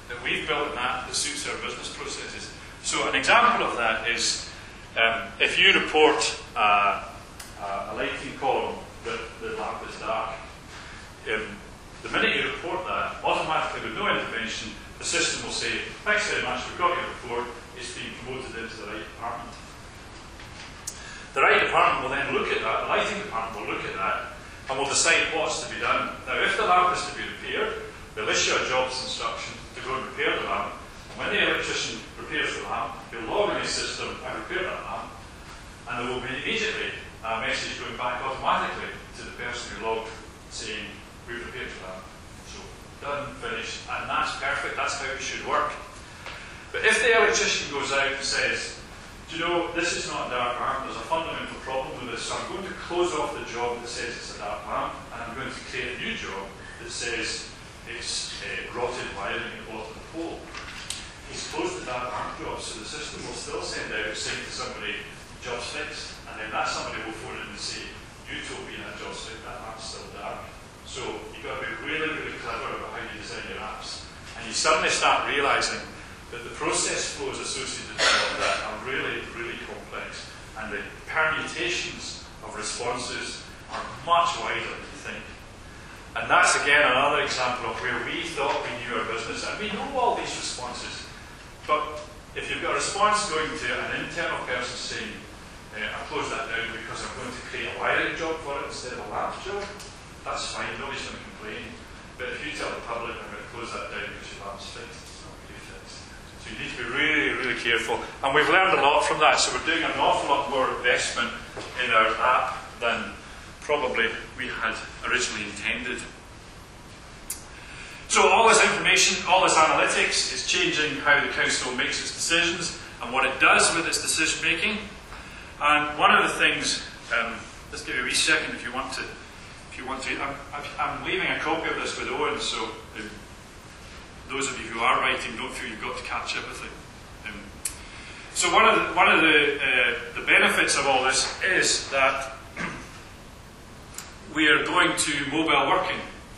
that we've built in that suits our business processes. So an example of that is if you report a lighting column that the lamp is dark, the minute you report that, automatically with no intervention, the system will say, thanks very much, we've got your report, it's being promoted into the right department. The right department will then look at that, the lighting department will look at that, and will decide what's to be done. Now, if the lamp is to be repaired, they'll issue a jobs instruction to go and repair the lamp, and when the electrician repairs the lamp, he'll log in his system, I repaired that lamp, and there will be immediately a message going back automatically to the person who logged saying, we've repaired the lamp. So, done, finished, and that's perfect, that's how it should work. But if the electrician goes out and says, do you know, this is not a dark lamp, there's a fundamental problem with this, so I'm going to close off the job that says it's a dark lamp, and I'm going to create a new job that says it's rotted wiring at the bottom of the pole. He's closed the dark lamp job, so the system will still send out saying to somebody, job's fixed, and then that somebody will phone in and say, you told me that job's fixed, that lamp's still dark. So you've got to be really, really clever about how you design your apps. And you suddenly start realising that the process flows associated with all that are really, really complex. And the permutations of responses are much wider than you think. And that's again another example of where we thought we knew our business, and we know all these responses. But if you've got a response going to an internal person saying, I've closed that down because I'm going to create a wiring job for it instead of a lamp job, that's fine, nobody's going to complain. But if you tell the public, I'm going to close that down because your lamp's fixed, it's not really fixed. So you need to be really, really careful. And we've learned a lot from that, so we're doing an awful lot more investment in our app than probably we had originally intended. So all this information, all this analytics is changing how the council makes its decisions and what it does with its decision making. And one of the things, let's give you a wee second if you want to. I'm leaving a copy of this with Owen, so those of you who are writing, don't feel you've got to catch everything. So one of the benefits of all this is that we are going to mobile working.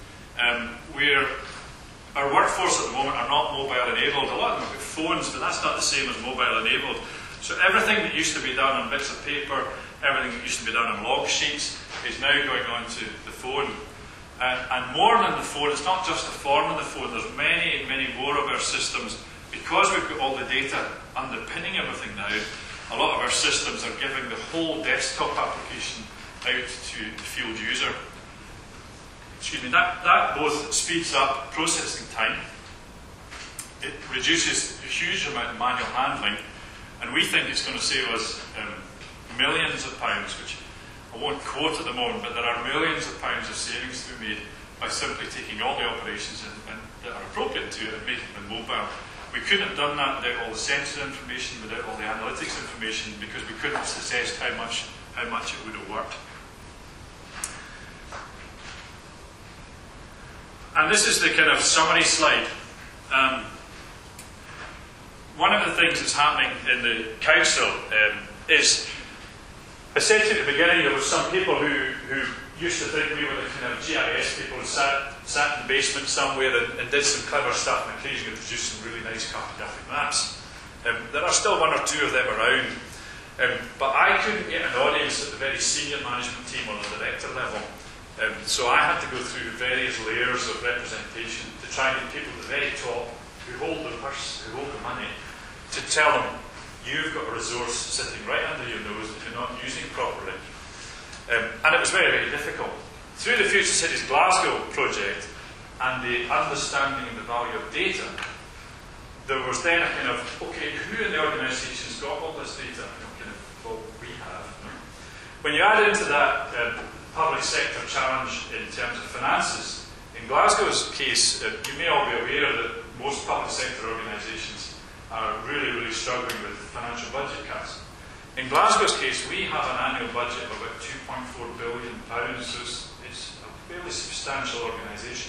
Our workforce at the moment are not mobile enabled. A lot of them have got phones, but that's not the same as mobile enabled. So everything that used to be done on bits of paper, everything that used to be done on log sheets, is now going on to the phone. And more than the phone, it's not just the form of the phone, there's many, many more of our systems. Because we've got all the data underpinning everything now, a lot of our systems are giving the whole desktop application out to the field user. Excuse me, that both speeds up processing time, it reduces a huge amount of manual handling, and we think it's going to save us millions of pounds, which I won't quote at the moment, but there are millions of pounds of savings to be made by simply taking all the operations that are appropriate to it and making them mobile. We couldn't have done that without all the sensor information, without all the analytics information, because we couldn't have assessed how much it would have worked. And this is the kind of summary slide. One of the things that's happening in the council is, I said to you at the beginning, there were some people who used to think we were the kind of GIS people who sat in the basement somewhere and did some clever stuff and occasionally produced some really nice cartographic maps. There are still one or two of them around, but I couldn't get an audience at the very senior management team on the director level. So I had to go through various layers of representation to try and get people at the very top who hold the purse, who hold the money, to tell them, you've got a resource sitting right under your nose that you're not using properly. And it was very, very difficult. Through the Future Cities Glasgow project and the understanding of the value of data, there was then a kind of, okay, who in the organisation's got all this data? Kind of, well, we have. When you add into that public sector challenge in terms of finances, in Glasgow's case, you may all be aware that most public sector organisations are really, really struggling with financial budget cuts. In Glasgow's case, we have an annual budget of about £2.4 billion, so it's a fairly substantial organisation.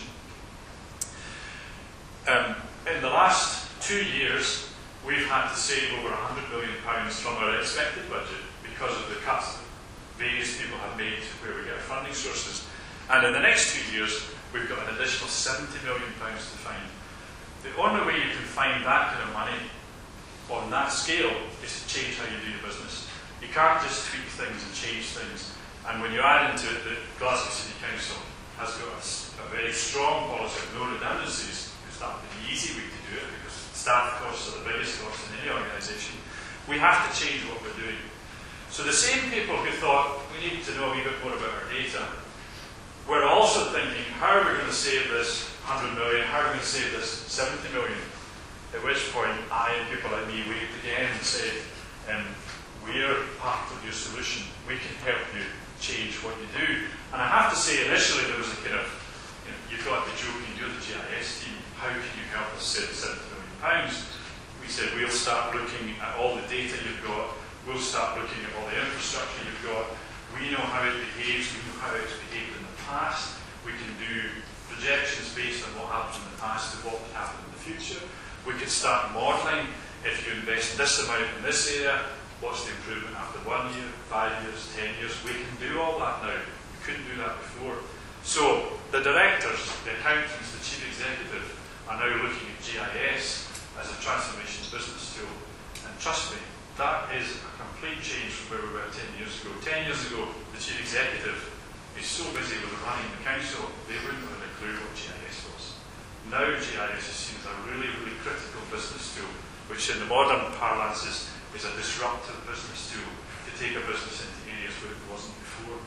In the last 2 years, we've had to save over £100 million from our expected budget because of the cuts that various people have made where we get our funding sources. And in the next 2 years, we've got an additional £70 million to find. The only way you find that kind of money on that scale is to change how you do your business. You can't just tweak things and change things. And when you add into it that Glasgow City Council has got a very strong policy of no redundancies, because that would be the easy way to do it, because staff costs are the biggest costs in any organisation, we have to change what we're doing. So the same people who thought we need to know a wee bit more about our data, we're also thinking, how are we going to save this 100 million, how are we going to save this 70 million? At which point I and people like me waved again and said, we're part of your solution, we can help you change what you do. And I have to say, initially there was a kind of, you've got the joking, you're the GIS team, how can you help us save £70 million? We said, we'll start looking at all the data you've got, we'll start looking at all the infrastructure you've got, we know how it behaves, we know how it's behaved in the past, we can do projections based on what happened in the past to what would happen in the future. We could start modelling, if you invest this amount in this area, what's the improvement after 1 year, 5 years, 10 years? We can do all that now. We couldn't do that before. So the directors, the accountants, the chief executive are now looking at GIS as a transformation business tool. And trust me, that is a complete change from where we were 10 years ago. 10 years ago, the chief executive is so busy with running the council, they wouldn't have a clue what GIS was. Now GIS is seen as a really, really critical business tool, which in the modern parlance is a disruptive business tool to take a business into areas where it wasn't before.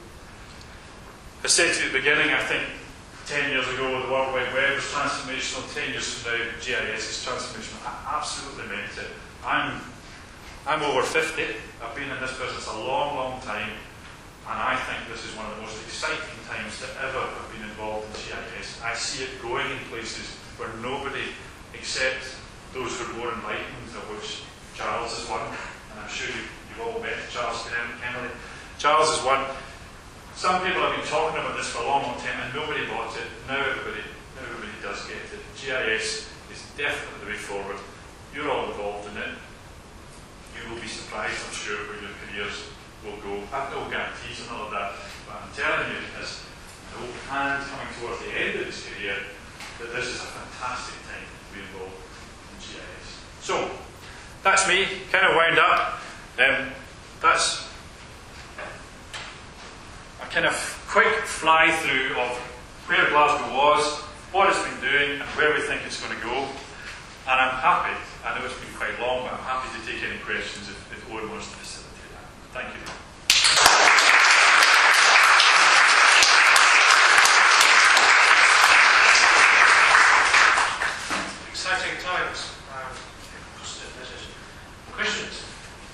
I said to you at the beginning, I think 10 years ago the World Wide Web was transformational, 10 years from now GIS is transformational. I absolutely meant it. I'm over 50, I've been in this business a long, long time, and I think this is one of the most exciting times to ever have been involved in GIS. I see it going in places where nobody except those who are more enlightened, of which Charles is one, and I'm sure you've all met Charles Kennelly. Charles is one. Some people have been talking about this for a long, long time, and nobody bought it. Now everybody does get it. GIS is definitely the way forward. You're all involved in it. You will be surprised, I'm sure, where your careers will go. I have no guarantees and all of that, but I'm telling you, as an old hand coming towards the end of his career, that this is a fantastic time to be involved in GIS. So, that's me, kind of wound up. That's a kind of quick fly through of where Glasgow was, what it's been doing, and where we think it's going to go. And I'm happy, I know it's been quite long, but I'm happy to take any questions if Owen wants to facilitate that. Thank you. Exciting times. Questions?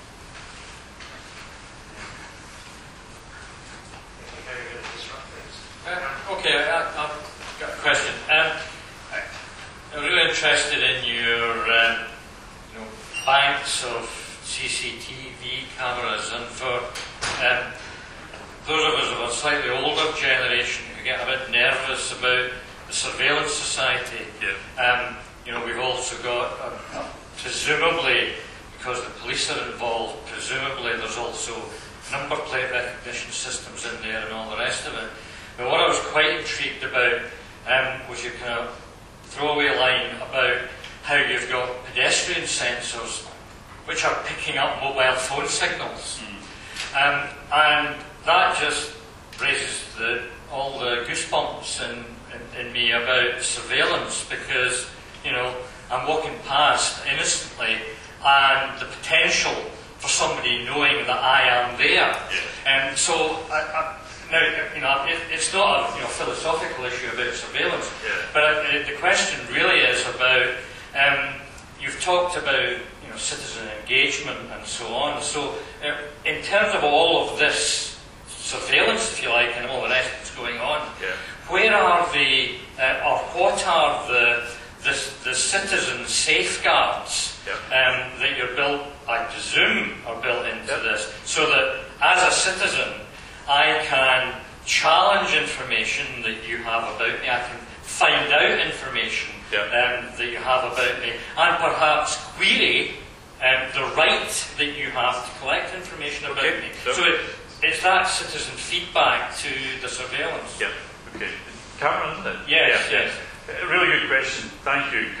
Okay, I've got a question. I'm really interested in your banks of CCTV cameras, and for those of us of a slightly older generation who get a bit nervous about the surveillance society, we've also got, presumably, because the police are involved, presumably there's also number plate recognition systems in there and all the rest of it. But what I was quite intrigued about was your kind of throwaway line about how you've got pedestrian sensors which are picking up mobile phone signals. And that just raises all the goosebumps in me about surveillance, because, I'm walking past innocently and the potential for somebody knowing that I am there. And so, now, it's not a philosophical issue about surveillance, but the question really is about, you've talked about citizen engagement and so on. So, in terms of all of this surveillance, if you like, and all the rest that's going on, where are what are the citizen safeguards that you're built, I presume, are built into this, so that as a citizen I can challenge information that you have about me, I can find out information that you have about me, and perhaps query the right that you have to collect information about me. So it's that citizen feedback to the surveillance. Cameron, isn't it? Yes. A really good question, thank you, because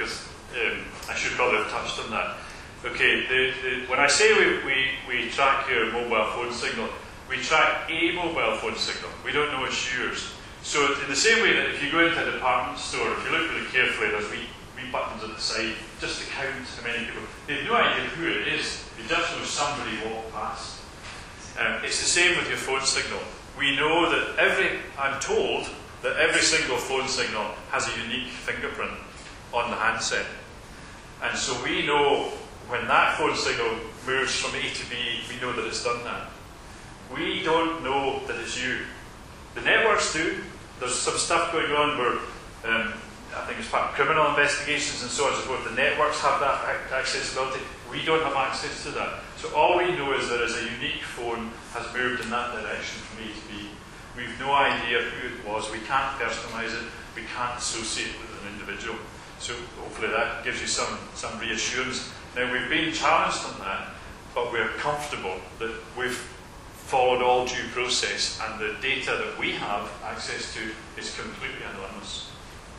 I should probably have touched on that. Okay, when I say we track your mobile phone signal, we track a mobile phone signal. We don't know it's yours. So in the same way that if you go into a department store, if you look really carefully, there's wee buttons at the side just to count how many people. They have no idea who it is. They just know somebody walked past. It's the same with your phone signal. We know that I'm told that every single phone signal has a unique fingerprint on the handset. And so we know when that phone signal moves from A to B, we know that it's done that. We don't know that it's you. The networks do. There's some stuff going on where I think it's part of criminal investigations and so on and so forth. The networks have that accessibility. We don't have access to that. So all we know is that as a unique phone has moved in that direction from A to B. We've no idea who it was. We can't personalise it. We can't associate it with an individual. So hopefully that gives you some reassurance. Now we've been challenged on that, but we're comfortable that we've followed all due process and the data that we have access to is completely anonymous.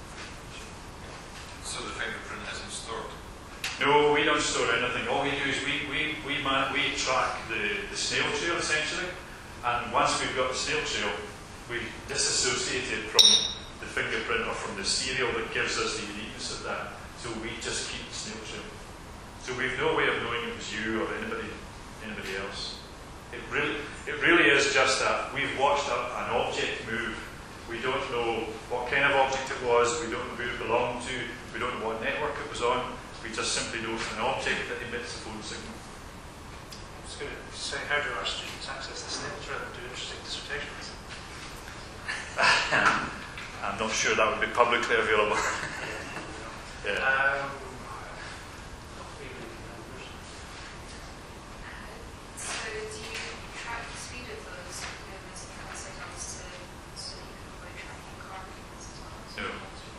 So the fingerprint isn't stored? No, we don't store anything. All we do is we track the snail trail essentially, and once we've got the snail trail, we disassociate it from the fingerprint or from the serial that gives us the uniqueness of that. So we just keep the snail trail. So we've no way of knowing it was you or anybody else. It really is just that we've watched an object move. We don't know what kind of object it was. We don't know who it belonged to. We don't know what network it was on. We just simply know it's an object that emits a phone signal. I was going to say, how do our students access the snail trail and do interesting dissertations? I'm not sure that would be publicly available. Yeah. So do you track the speed of those movements in the signals so you can avoid tracking car movements as well? No.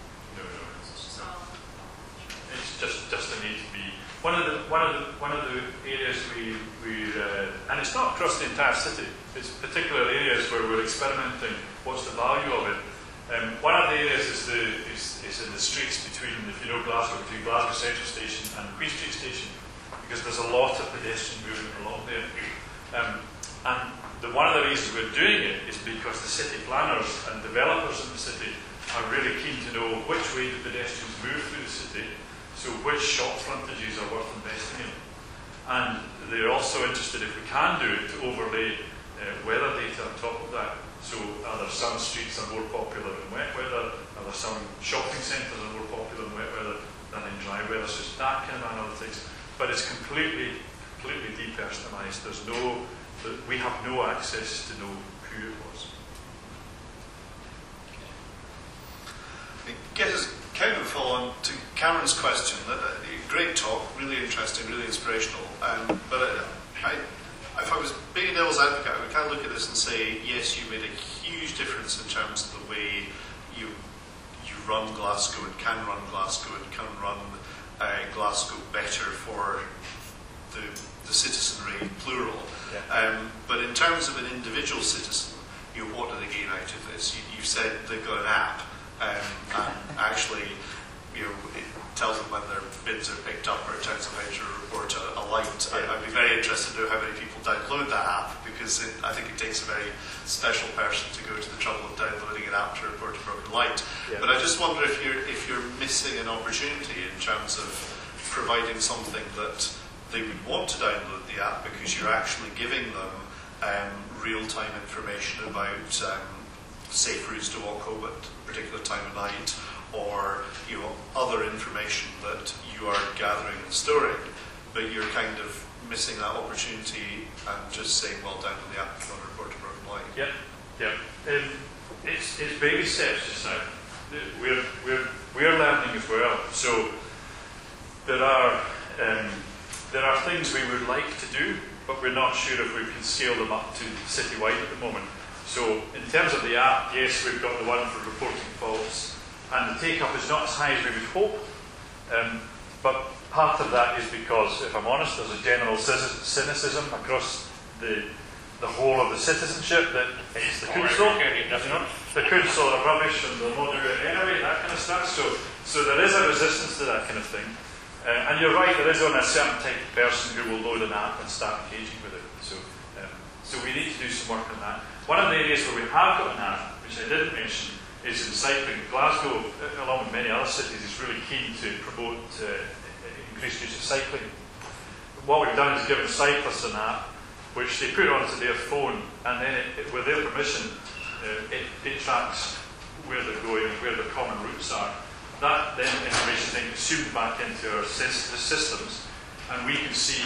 It's just It's just a need to be one of the areas and it's not across the entire city. It's particular areas where we're experimenting. What's the value of it? One of the areas is in the streets between, if you know Glasgow, between Glasgow Central Station and Queen Street Station, because there's a lot of pedestrian movement along there. And one of the reasons we're doing it is because the city planners and developers in the city are really keen to know which way the pedestrians move through the city, so which shop frontages are worth investing in. And they're also interested, if we can do it, to overlay weather data on top of that. So are there some streets that are more popular in wet weather? Are there some shopping centres that are more popular in wet weather than in dry weather? So it's that kind of analytics. But it's completely depersonalised. We have no access to know who it was. I guess kind of follow on to Cameron's question. Great talk, really interesting, really inspirational. But if I was being devil's advocate, I would kind of look at this and say, yes, you made a huge difference in terms of the way you run Glasgow and can run Glasgow and can run Glasgow better for the citizenry, plural. Yeah. But in terms of an individual citizen, what do they gain out of this? You said they've got an app, and actually, it tells them when their bins are picked up, or it tells them how to report a light. Yeah. I'd be very interested to know how many people download that app, because I think it takes a very special person to go to the trouble of downloading an app to report a broken light. Yeah. But I just wonder if you're missing an opportunity in terms of providing something that they would want to download the app, because you're actually giving them real-time information about safe routes to walk home at a particular time of night, or other information that you are gathering and storing, but you're kind of missing that opportunity and just saying, well, download the app if you want to report a broken light. Yeah. It's baby steps just now. We're learning as well. So there are things we would like to do, but we're not sure if we can scale them up to citywide at the moment. So in terms of the app, yes, we've got the one for reporting faults, and the take-up is not as high as we would hope. But part of that is because, if I'm honest, there's a general cynicism across the whole of the citizenship that it's the council, the council are rubbish and they'll not do it anyway, that kind of stuff. So there is a resistance to that kind of thing. And you're right, there is only a certain type of person who will load an app and start engaging with it. So we need to do some work on that. One of the areas where we have got an app, which I didn't mention, is in cycling. Glasgow, along with many other cities, is really keen to promote increased use of cycling. What we've done is given cyclists an app, which they put onto their phone, and then with their permission, it tracks where they're going and where their common routes are. That then information is then consumed back into our systems, and we can see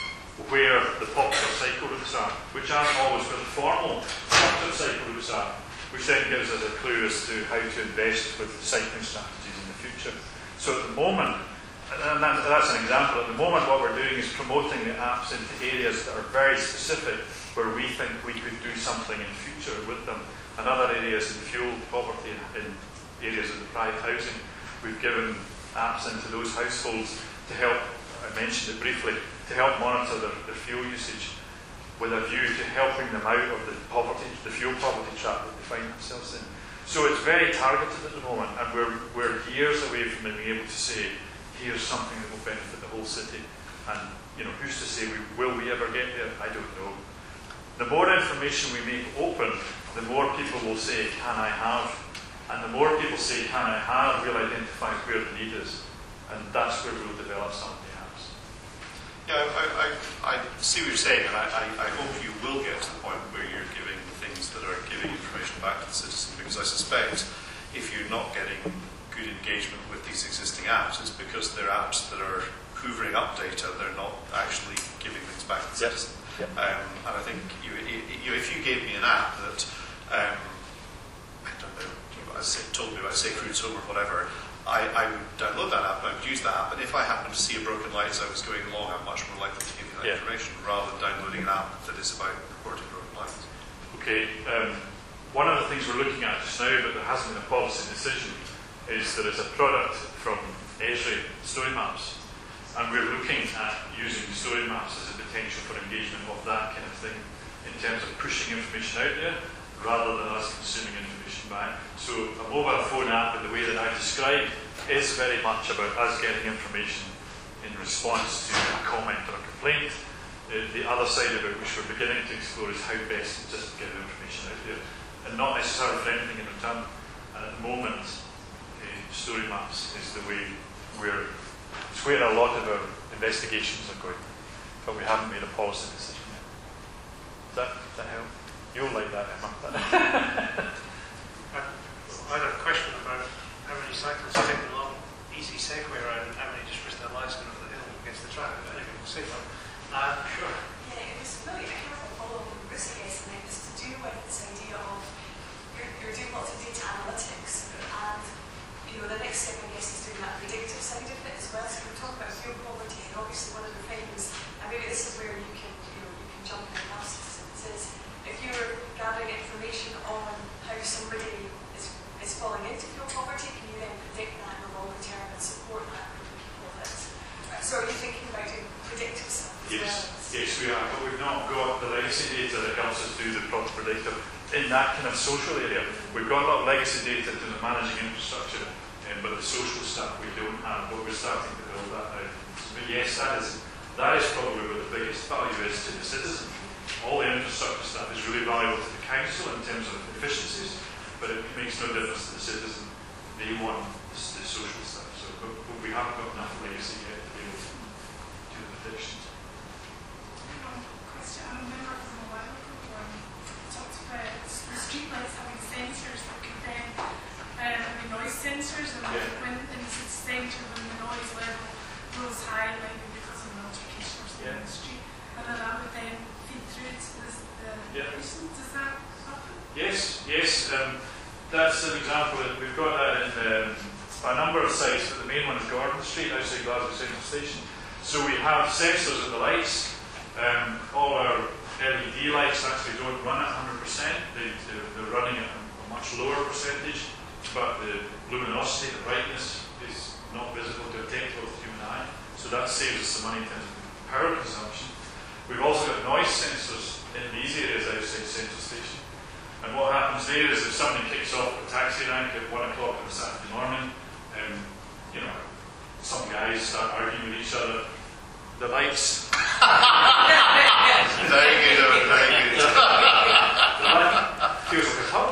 where the popular cycle routes are, which aren't always where the formal structured cycle routes are, which then gives us a clue as to how to invest with cycling strategies in the future. So at the moment, and that's an example, at the moment what we're doing is promoting the apps into areas that are very specific, where we think we could do something in the future with them, and other areas in fuel poverty, in areas of the private housing. We've given apps into those households to help, I mentioned it briefly, to help monitor their fuel usage with a view to helping them out of the fuel poverty trap that they find themselves in. So it's very targeted at the moment, and we're years away from being able to say, here's something that will benefit the whole city. And who's to say will we ever get there? I don't know. The more information we make open, the more people will say, can I have? And the more people say, can I have, we'll identify where the need is. And that's where we'll develop some of the apps. Yeah, I see what you're saying, and I hope you will get to the point where you're giving things that are giving information back to the citizen, because I suspect if you're not getting good engagement with these existing apps, it's because they're apps that are hoovering up data, they're not actually giving things back to the citizen. Yep. And I think if you gave me an app that, I don't know, told me about Safe Routes Home or whatever, I would download that app, I would use that app, and if I happened to see a broken light as I was going along, I'm much more likely to give you that information, rather than downloading an app that is about reporting broken lights. Okay, one of the things we're looking at just now, but there hasn't been a policy decision, is there is a product from Esri, Story Maps, and we're looking at using Story Maps as a potential for engagement of that kind of thing in terms of pushing information out there rather than us consuming information back. So a mobile phone app in the way that I described is very much about us getting information in response to a comment or a complaint. The other side of it, which we're beginning to explore, is how best to just get information out there and not necessarily for anything in return. And at the moment, Story Maps is the way it's where a lot of our investigations are going, but we haven't made a policy decision yet. Does that help? You'll like that, Emma. I had a question about how many cyclists take the long, easy segue around and how many just risk their lives going over the hill against the traffic. But anyway, we'll see that. Sure. Yeah, it was really a kind of a follow-up on Bruce, I guess, and it was to do with this idea of you're doing lots of data analytics, and the next step, I guess, is doing that predictive side of it as well. So we're talking about fuel poverty, and obviously one of the things, and maybe this is where you can jump in and ask citizens, is if you're gathering information on how somebody is falling into fuel poverty, can you then predict that in the longer term and support that group of people? So are you thinking about doing predictive stuff as well? Yes, we are, but we've not got the legacy data that helps us do the proper predictive in that kind of social area. We've got a lot of legacy data to the managing infrastructure, but the social stuff we don't have, but we're starting to build that now. But yes, that is probably where the biggest value is to the citizen. All the infrastructure stuff is really valuable to the council in terms of efficiencies, but it makes no difference to the citizen. They want the social stuff. So, but we haven't got enough legacy yet to be able to do the predictions. One question. I remember from a while ago when we talked about the streetlights having sensors that could then the noise sensors, and when in the city centre, when the noise level goes high, maybe because of an altercation or something in the street, and then that would then feed through to the patients. Does that happen? Yes. That's an example. We've got that in a number of sites, but the main one is Gordon Street outside Glasgow Central Station. So we have sensors at the lights. All our LED lights actually don't run at 100%. They're running at a much lower percentage, but the luminosity, the brightness, is not visible to a technical human eye. So that saves us some money in terms of power consumption. We've also got noise sensors in these areas outside Central Station. And what happens there is if somebody kicks off a taxi rank at 1 o'clock on a Saturday morning, you know, some guys start arguing with each other. The lights. Very good, Owen, very good. Feels like a hub.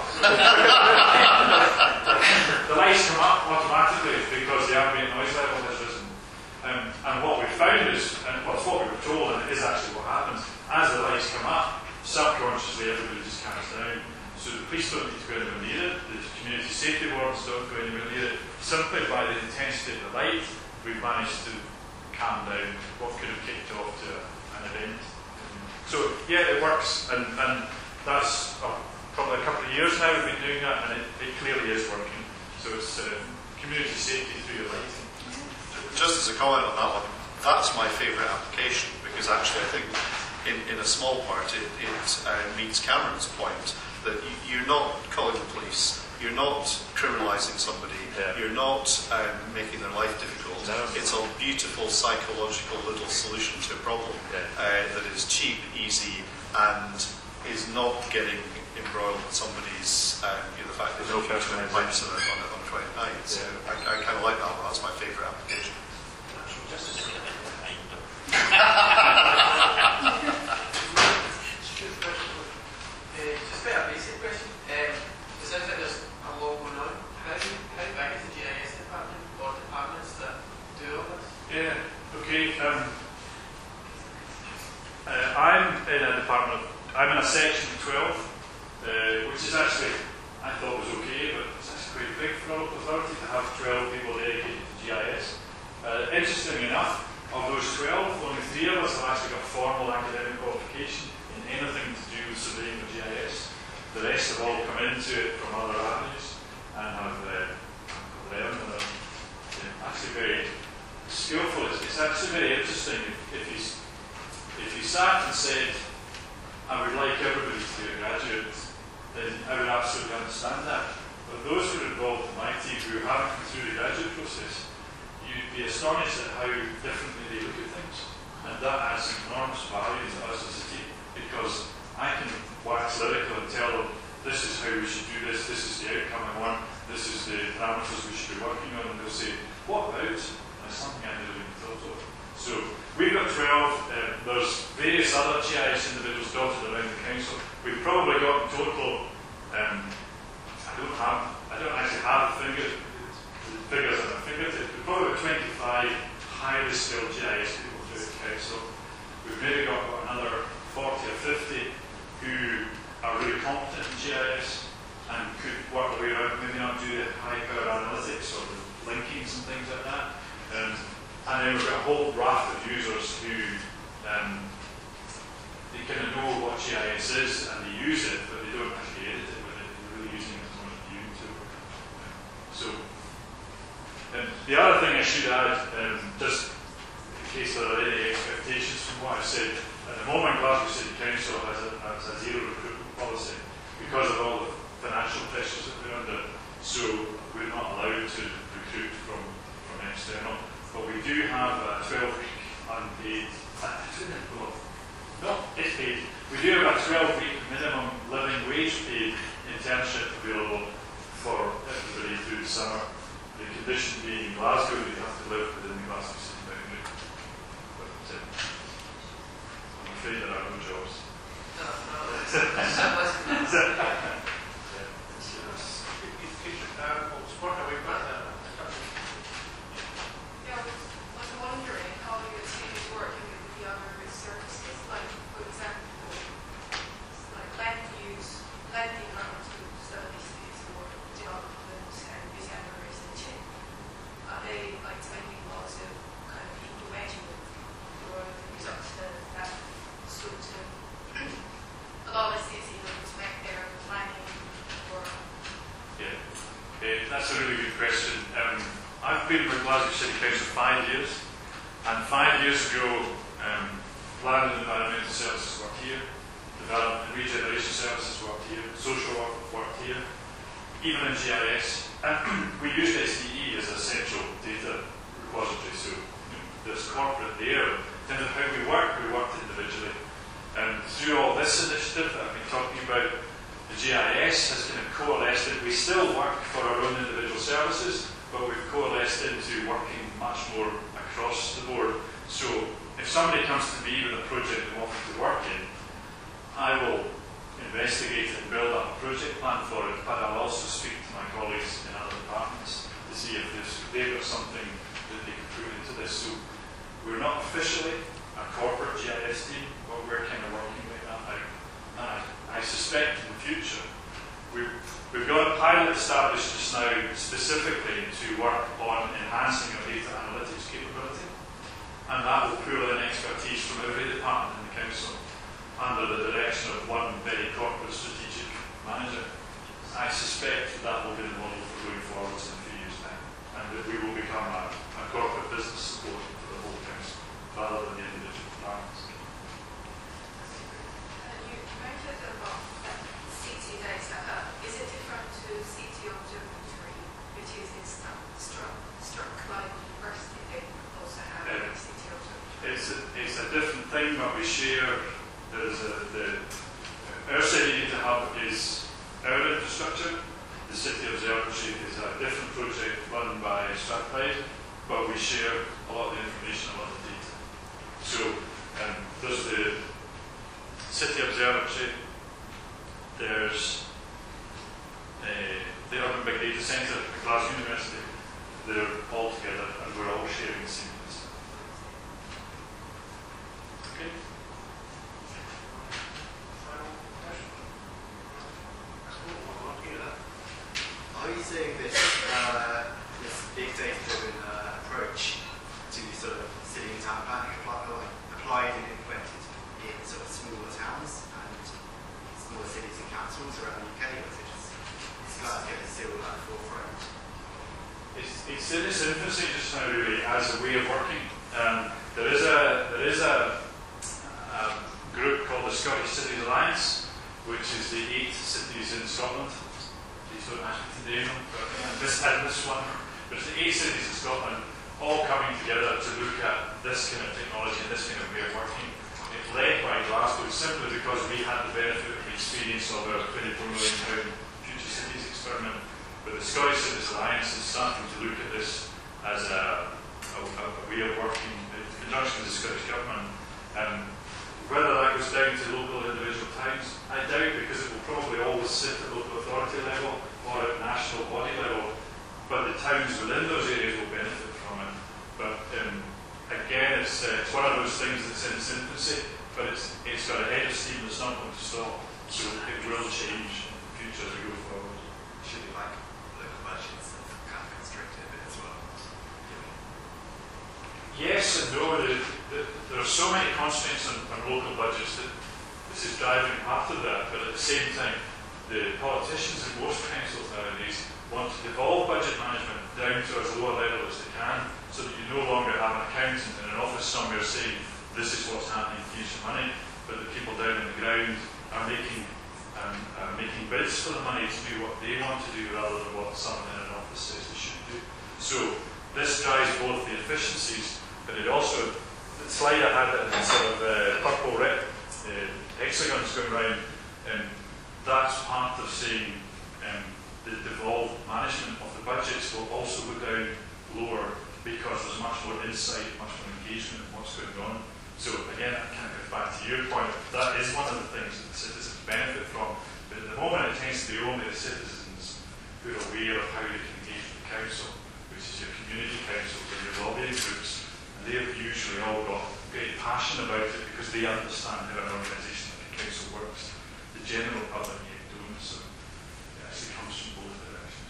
The lights come up automatically because the ambient noise level has risen. And what we found is, and well, it's what we were told, and it is actually what happens, as the lights come up, subconsciously everybody just calms down. So the police don't need to go anywhere near it, the community safety wardens don't go anywhere near it. Simply by the intensity of the light, we've managed to calm down what could have kicked off to an event. So yeah, it works, and that's probably a couple of years now we've been doing that, and it clearly is working. So it's community safety through your lighting. Just as a comment on that one, that's my favourite application, because actually I think in a small part it meets Cameron's point that you're not calling the police, you're not criminalising somebody, you're not making their life difficult. It's a beautiful psychological little solution to a problem that is cheap, easy, and is not getting embroiled with somebody's the fact that they're no pipes on a Friday night. So I kind of like that one. That's my favourite application. Just a bit of a basic question. It sounds like there's a lot going on. How big is the GIS department or departments that do all this? Yeah, okay. I'm in a department, I'm in a section 12, which is actually, I thought was okay, but it's actually quite big for our authority to have 12 people dedicated to GIS. Interestingly enough, of those 12, only 3 of us have actually got formal academic qualification in anything to do with surveying or GIS. The rest have all come into it from other avenues and have learned and are actually very skillful. It's actually very interesting if you sat and said, I would like everybody to be a graduate, then I would absolutely understand that. But those who are involved in my team who haven't come through the graduate process, you'd be astonished at how differently they look at things. And that adds enormous value to us as a team, because I can wax lyrical and tell them, this is how we should do this is the outcome I want, this is the parameters we should be working on, and they'll say, what about? That's something I never even thought of. So we've got 12, there's various other GIS individuals dotted around the council. We've probably got in total, I don't actually have the figures at my fingertips, we've probably got 25 highly skilled GIS people through the council. We've maybe got another 40 or 50 who are really competent in GIS and could work their way around, maybe not do the high power analytics or the linkings and things like that. And then we've got a whole raft of users who they kind of know what GIS is and they use it, but they don't actually edit it with it. They're really using it as one of the viewing tool. So the other thing I should add, just in case there are any expectations from what I've said, at the moment Glasgow City Council has a zero recruitment policy because of all the financial pressures that we're under. So we're not allowed to recruit from external. But we do have a 12-week unpaid, it's paid. We do have a 12-week minimum living wage paid internship available for everybody through the summer. The condition being in Glasgow, you have to live within the Glasgow City boundary. But I'm afraid there are no jobs. Wondering how your team is working with the other services, like for example, like land environmental services or development and business research. Are they like spending lots of kind of people management or the results that sort of allow us to make their planning or? Yeah, that's a really good question. I've been with Glasgow City Council 5 years. And 5 years ago, land and environmental services worked here, development and regeneration services worked here, social work worked here, even in GIS. And we used SDE as a central data repository, so there's corporate there. In terms of how we worked individually. And through all this initiative that I've been talking about, the GIS has kind of coalesced it. We still work for our own individual services, but we've coalesced into working much more across the board. So if somebody comes to me with a project they want me to work in, I will investigate and build up a project plan for it, but I'll also speak to my colleagues in other departments to see if they've got something that they can put into this. So we're not officially a corporate GIS team, but we're kind of working like that now. And I suspect in the future, we've got a pilot established just now specifically to work on enhancing our data analytics capability, and that will pull in expertise from every department in the council under the direction of one very corporate strategic manager. I suspect that will be the model for going forwards in a few years' time, and that we will become a corporate business support for the whole council rather than the individual departments. You mentioned about city data. Is it different to city observatory, which is in Strathclyde University? They also have a city observatory. It's a different thing, but we share. Our city data hub is our infrastructure. The city observatory is a different project run by Strathclyde, but we share a lot of the information, a lot of the data. So there's the city observatory, there's the Urban Big Data Centre at Glasgow University. They're all together and we're all sharing the same data. Okay. Are you seeing this big data-driven approach to sort of city and town planning applied and implemented in sort of smaller towns and smaller cities and councils around the UK, or is it just Glasgow is still at the forefront? It's in its infancy just now, really, as a way of working. There is a group called the Scottish Cities Alliance, which is the 8 cities in Scotland. Please don't ask me to name them, but this one. But it's the 8 cities in Scotland all coming together to look at this kind of technology and this kind of way of working. It's led by Glasgow simply because we had the benefit of the experience of our £24 million Future Cities experiment. But the Scottish Cities Alliance is starting to look at this as a way of working in conjunction with the Scottish Government. Whether that goes down to local individual towns, I doubt, because it will probably always sit at local authority level or at national body level. But the towns within those areas will benefit from it. But again, it's one of those things that's in its infancy, but it's got a head of steam that's not going to stop. So it will change in the future as we go forward. Should be like local budgets that kind of constrict it a bit as well. Yes and no. There are so many constraints on local budgets that this is driving part of that, but at the same time, the politicians in most councils nowadays want to devolve budget management down to as low a level as they can, so that you no longer have an accountant in an office somewhere saying, this is what's happening, here's your money, but the people down on the ground are making bids for the money to do what they want to do rather than what someone in an office says they should do. So this drives both the efficiencies, but it also, the slide I had in sort of purple red hexagons going around, that's part of saying the devolved management of the budgets will also go down lower because there's much more insight, much more engagement in what's going on. So again, that kind of goes back to your point. That is one of the things that the citizens benefit from. But at the moment, it tends to be only the citizens who are aware of how they can engage with the council, which is your community councils and your lobbying groups. And they have usually all got great passion about it because they understand how an organisation like a council works. The general public yet don't, so it actually comes from both directions.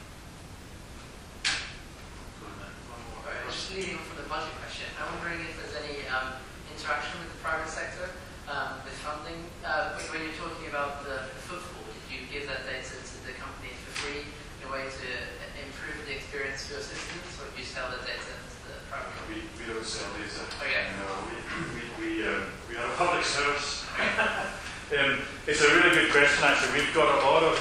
Just leading on from the budget question, I'm wondering if there's any interaction with the private sector with funding. When you're talking about the footfall, did you give that data to the companies for free in a way to improve the experience for your citizens, or do you sell the data to the private company? We don't sell data. Okay. No, we are a public service. It's a really good question, actually. We've got a lot of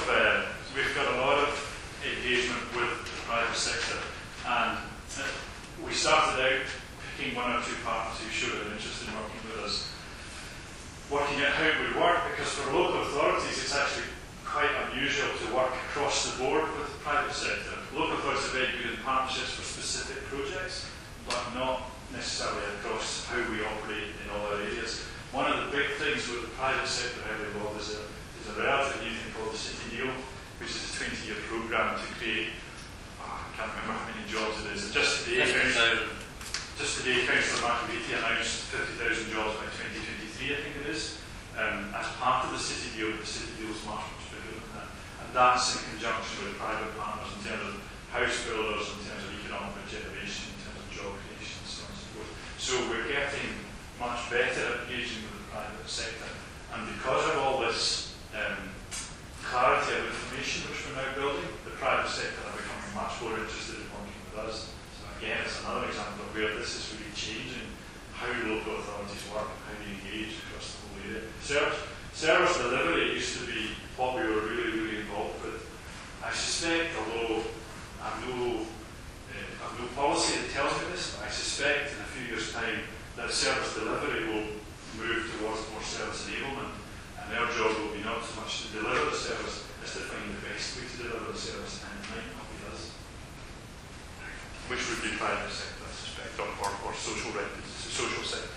engagement with the private sector, and we started out picking one or two partners who showed an interest in working with us, working out how it would work, because for local authorities it's actually quite unusual to work across the board with the private sector. Local authorities are very good in partnerships for specific projects, but not necessarily across how we operate in all our areas. One of the big things with the private sector heavily involved is a relatively new thing called the City Deal, which is a 20-year programme to create, I can't remember how many jobs it is. Just today, Councillor Margariti announced 50,000 jobs by 2023, I think it is. As part of the City Deal, the City Deal is much bigger than that. And that's in conjunction with private partners in terms of house builders, in terms of economic regeneration, in terms of job creation, and so on and so forth. So we're getting much better at engaging with the private sector. And because of all this clarity of information which we're now building, the private sector are becoming much more interested in working with us. So again, it's another example of where this is really changing how local authorities work and how they engage across the whole area. Service delivery used to be what we were really, really involved with. I suspect, although I've no policy that tells me this, but I suspect in a few years' time that service delivery will move towards more service enablement, and their job will be not so much to deliver the service as to find the best way to deliver the service, and it might not be us. Which would be private sector, I suspect, or social sector.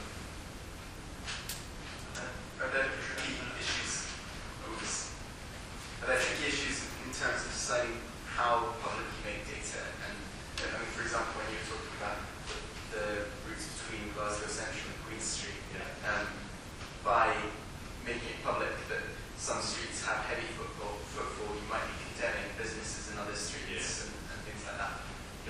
Are there tricky issues? Are there tricky issues in terms of deciding how public you make data? And I mean, for example, when you were talking about the routes between Glasgow Central and Queen Street, by making it public that some streets have heavy footfall, you might be condemning businesses in other streets and things like that.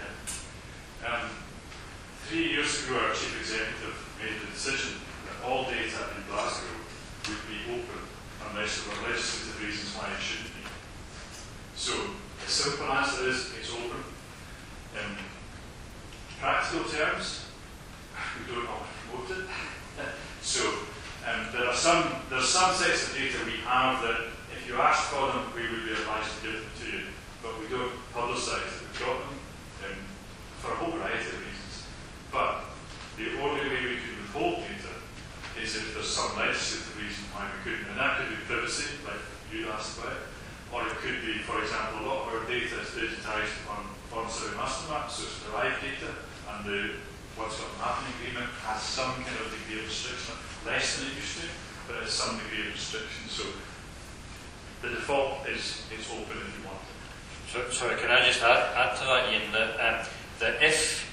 3 years ago, our chief executive made the decision that all data in Glasgow would be open unless there were legislative reasons why it shouldn't be. So the simple answer is it's open. In practical terms, we don't always promote it. So there are some sets of data we have that if you ask for them, we would be advised to give them to you, but we don't publicise that we've got them for a whole variety of reasons. But the only way we could withhold data is if there's some legislative reason why we couldn't, and that could be privacy, like you asked about, or it could be, for example, a lot of our data is digitised on Foreign Survey Master Map, so it's derived data, and the What's Got Mapping Agreement has some kind of degree of restriction, less than it used to, but it has some degree of restriction. So the default is it's open if you want it. Sorry, can I just add to that, Ian, that if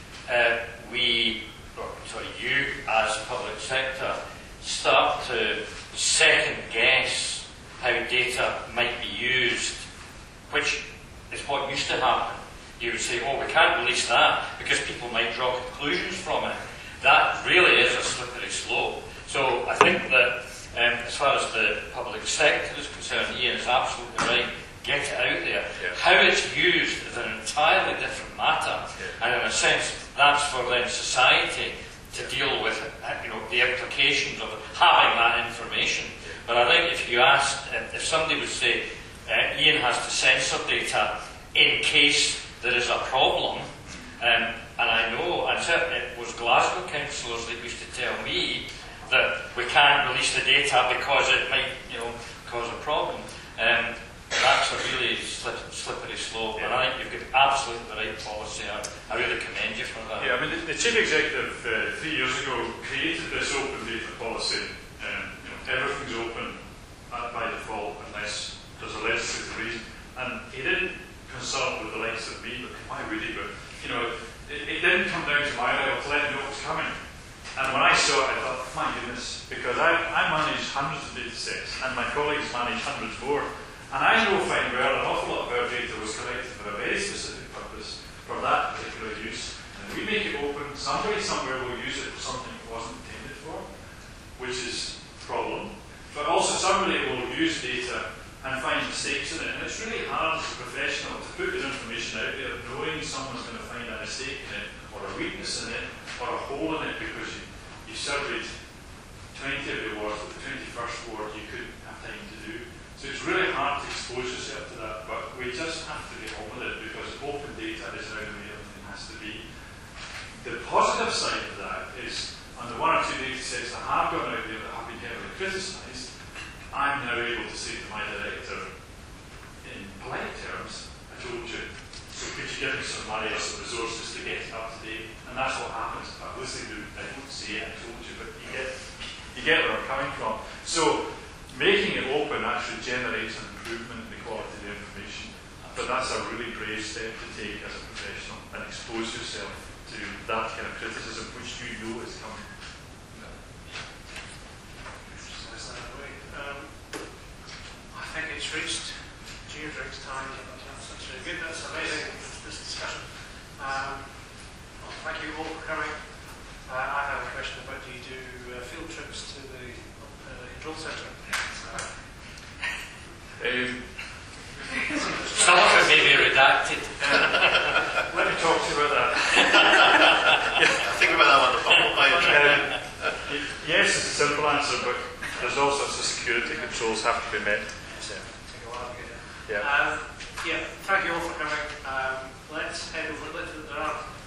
you as public sector start to second guess how data might be used, which is what used to happen, you would say, oh, we can't release that because people might draw conclusions from it. That really is a slippery slope. So I think that as far as the public sector is concerned, Ian is absolutely right. Get it out there. Yeah. How it's used is an entirely different matter, and in a sense, that's for then society to deal with, the implications of having that information. But I think if you asked, if somebody would say, Ian has to censor data in case there is a problem, and I know, and it was Glasgow councillors that used to tell me that we can't release the data because it might, cause a problem. That's a really slippery slope, and I think you've got absolutely the right policy. I really commend you for that. Yeah, I mean, the chief executive 3 years ago created this open data policy. Everything's open by default unless there's a legislative reason. And he didn't consult with the likes of me, but why would he? But it didn't come down to my level to let me know what was coming. And when I saw it, I thought, my goodness, because I manage hundreds of data sets, and my colleagues manage hundreds more. And I know fine well an awful lot of our data was collected for a very specific purpose, for that particular use. And we make it open, somebody somewhere will use it for something it wasn't intended for, which is a problem. But also somebody will use data and find mistakes in it. And it's really hard as a professional to put the information out there knowing someone's going to find a mistake in it, or a weakness in it, or a hole in it because you surveyed 20 of the wards, but the 21st ward you couldn't have time to do. So it's really hard to expose yourself to that, but we just have to get on with it because open data is now the way everything has to be. The positive side of that is, on the one or two data sets that have gone out there that have been heavily criticised, I'm now able to say to my director, say I told you, but you get where I'm coming from. So making it open actually generates an improvement in the quality of the information. But that's a really brave step to take as a professional and expose yourself to that kind of criticism which you know is coming. I think it's reached Geodrig's time. That's really good. That's amazing, this discussion. Well, thank you all for coming. I have a question about, do you do field trips to the control centre? Some of it may be redacted. Let me talk to you about that. Think about that one. Yes, it's a simple answer, but there's all sorts of security controls have to be met. Take a while to get there. Yeah. Yeah, thank you all for coming. Let's head over. There are